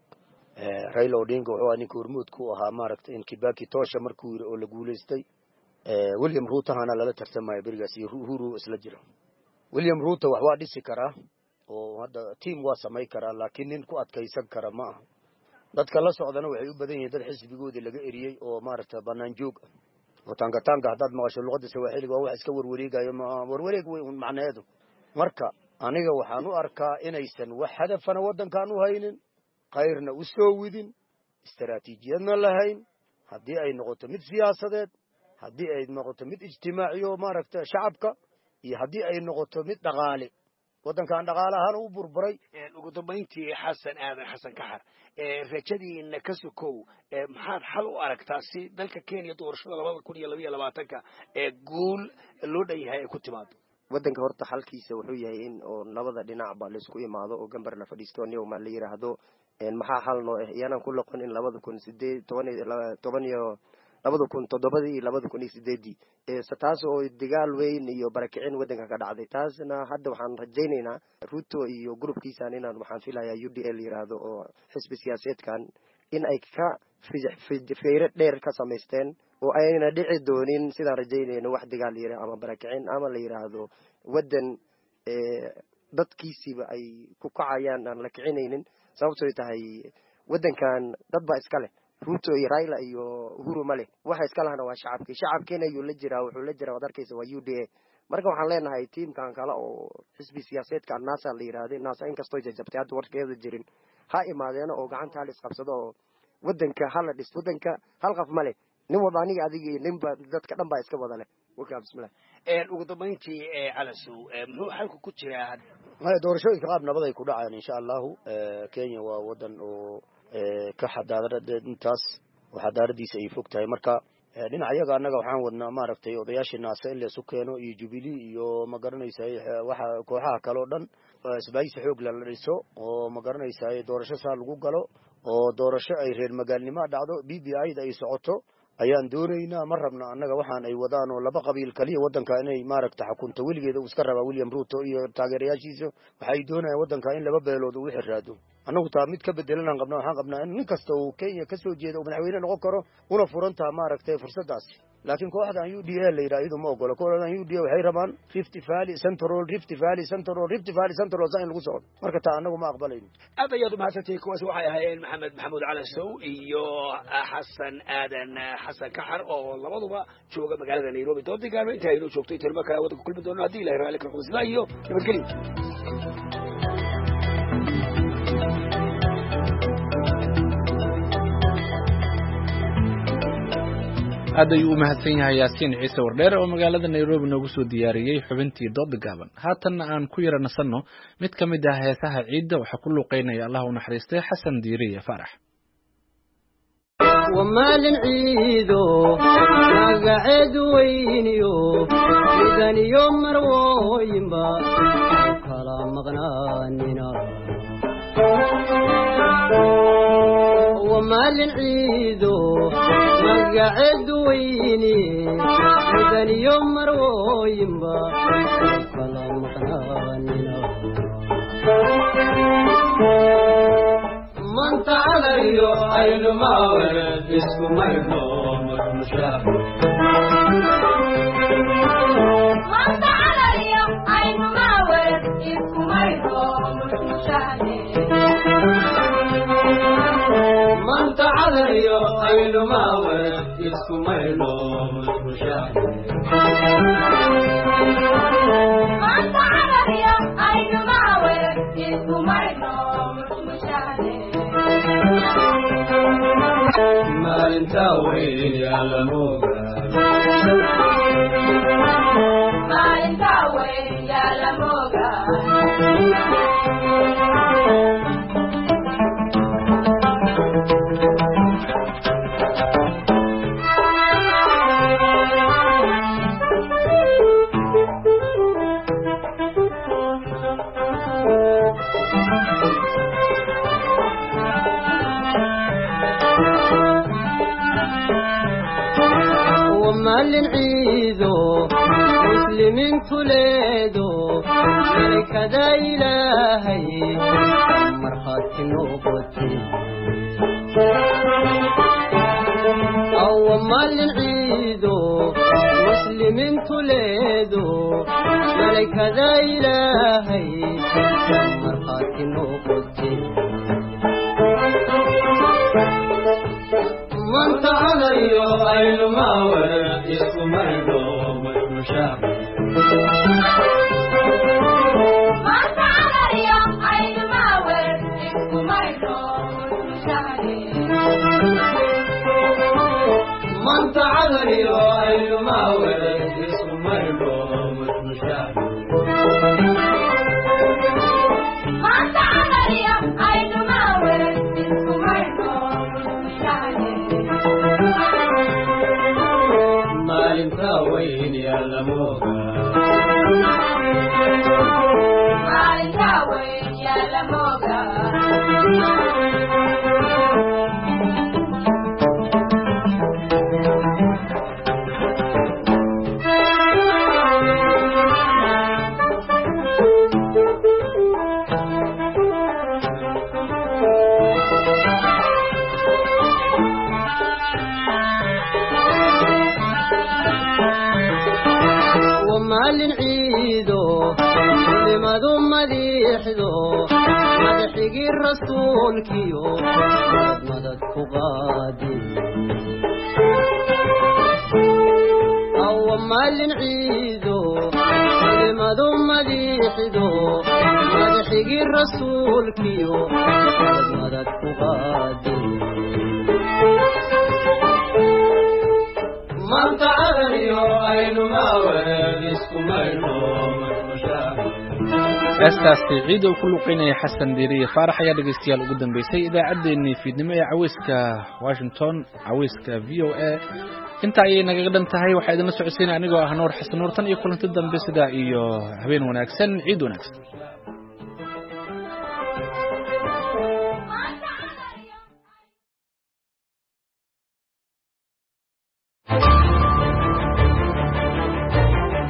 Raila Odinga oo ninka hormuud ku ahaa maaragtay in Kibaki toosha markuu yiri oo la guuleystay William Ruto hana lala tartamay barigaas iyo Uhuru isla jira William Ruto wax waa dhisi karaa oo hadda team waa samay karaa laakiin nin ku adkaysan kara ma aha dadka la socdana waxay u badan yihiin dad xisbigoodii laga eriyay oo maaragtay banaan joog oo tanga tanga haddaad maqasho luqadda Swahili waa wax iska warwareegayo ma warwareeg way un macnaheedu marka aniga waxaan u arkaa inaysan wax hadafana waddankan u haynin qayrna u soo widin istaraatiijiyadna lahayn haddii ay noqoto mid siyaasadeed haddii ay noqoto mid ijtimaaciyo maaragtay shacabka iyo haddii ay noqoto mid dhaqaale waddankan dhaqaale ahaan u burburay ugu dambeyntii xasan aadan xasan kaxar ee rajadiina ka sokow ee maxaad xal u aragtaa si dalka Kenya doorashada laba kun iyo laba iyo labaatanka ee guul loo dhayahay ay ku timaado waddanka horta xalkiisa wuxuu yahay in oo labada dhinac ba la isku imaado oo gambar la fadhiisto niyo ma la yiraahdo een maxaa xal noo ah iyana ku laqon in laba kun iyo siddeed toban iyo laba kun iyo toddoba iyo laba kun iyo siddeed ee taas oo dagaal weyn iyo barakicin waddanka ka dhacday taasna hadda waxaan rajaynaynaa Ruto iyo groupkiisa inaan waxaan filayaa U D A yiraahdo oo xisbi siyaasadeedkan in ay ka feyre dheer ka samaysteen oo ayna dhici doonin sidaan rajaynayno wax dagaal yira ama barakicin ama la yiraahdo wadan dadkiisiba ay ku kacayaan aan la kicinaynin sababtoo tahay wadankan dad baa iska leh Ruto iyo Raila iyo Uhuru male waxa iska lahana waa shacabkii shacabkeena ayuu la jiraa wuxuu la jiraa wadarkiisa waa U D A marka waxaan leenahay tiimkan kale oo xisbi siyaasadeedka NASA la yiraahdo NASA in kasto jajabtay hadda warkeeda jirin ha imaadeena oo gacanta hal isqabsado oo wadanka hal dhis wadanka hal qaf male nin wadaniga adiga ninba dadka dhan baa iska wada leh waka bismillah ee ugu dambeyntii ee calasow muxuu xalku ku jiraa ma doorashooyinka qaab nabad ay ku dhacayaan insha Allah Kenya waa wadan oo ka xadaarada intaas waxa daaradiisa ay fog tahay marka dhinacayaga anaga waxaan wadnaa maaragtay odayaashii naasa in la isu keeno iyo Jubilee iyo ma garanaysaa waxa kooxaha kale oo dhan isbaayis xoog la dhiso oo ma garanaysaa doorasho saa lagu galo oo doorasho ay reer magaalnimo dhacdo B B I da ay socoto ayaan doonaynaa ma rabna anaga waxaan ay wadaan oo laba qabiil kaliya wadanka inay maaragtay xukunta wiligeeda uu iska raba William Ruto iyo taageerayaashiisa waxay doonayaan wadanka in laba beelood uu xiraado anagu taa mid ka bedelan qabnaa waxaan qabnaa in nin kasta uu Kenya ka soo jeedo madaxweyne noqon karo una furanta maaragtay fursadaas laakiin kooxdan U D A la yiraahdo ma ogolo kooxdan U D A waxay rabaan Rift Valley Central Rift Valley Central Rift Valley Central zayn lagu socdo marka taa anagu ma aqbalayno aad ayaad mahadsantahay kuwaas waxay ahaayeen Maxamed Maxamuud Calasow iyo Xasan Aadan Xasan Kaxar oo labaduba jooga magaalada Nairobi doodigaano inta ay noo joogtay tilma kala wada ku kulmi doonaa hadii Ilaahay raali ka noqdo iyo nabadgelyo aad ayuu u mahadsan yahay Yaasiin Ciise Wardheer oo magaalada Nairobi noogu soo diyaariyay xubintii dood gaaban haatanna aan ku yara nasanno mid ka mid ah heesaha ciidda waxa ku luqeynaya Allah u naxariistay Xasan Diiriye Farax ومالن عيدو قاعد وينيو إذن يوم مروين با كلام مغنانينا ومالن عيدو قاعد ويني إذن يوم مروين با كلام مغنانينا من تعالى عين ما ورد اسمه ميلون مشاهد من تعالى عين ما ورد اسمه ميلون مشاهد من تعالى عين ما ورد اسمه ميلون مشاهد من تعالى عين ما ورد اسمه ميلون ما انت وين يا لموجة ما انت وين يا لموجة مالن عيدو مسلمين توليدو ملك ذا إلهي مرخات نوبتي أو مالن عيدو مسلمين توليدو ملك ذا إلهي مرخات نوبتي من تعالى عين ما ورد اسمه ميلون مشاهد من تعالى عين ما ورد اسمه ميلون مشاهد من تعالى عين ما ورد اسمه ميلون مشاهد من تعالى عين ما ورد اسمه ميلون ما انت وين يا لموجة ما انت وين يا لموجة maalin ciido culimadu madiixdo madaxigii rasuulkiyo madad ku qaadi awa maalin ciido culimadu madiixdo madaxigii rasuulkiyo madad ku qaadi maanta cadaniyo aynu maawareeg isku maydho heestaasi ciid uu ku luqeynaya xasan diiriye faarax ayaa dhegaystayaal ugu dambeysay idaacaddeenii fiidnimo ee caweyska washington caweyska v o a inta ayay nagaga dhan tahay waxaa idinla socodsiinaya anigoo ah nuur xasan nuur tan iyo kulanti dambe sidaa iyo habeen wanaagsan ciid wanaagsan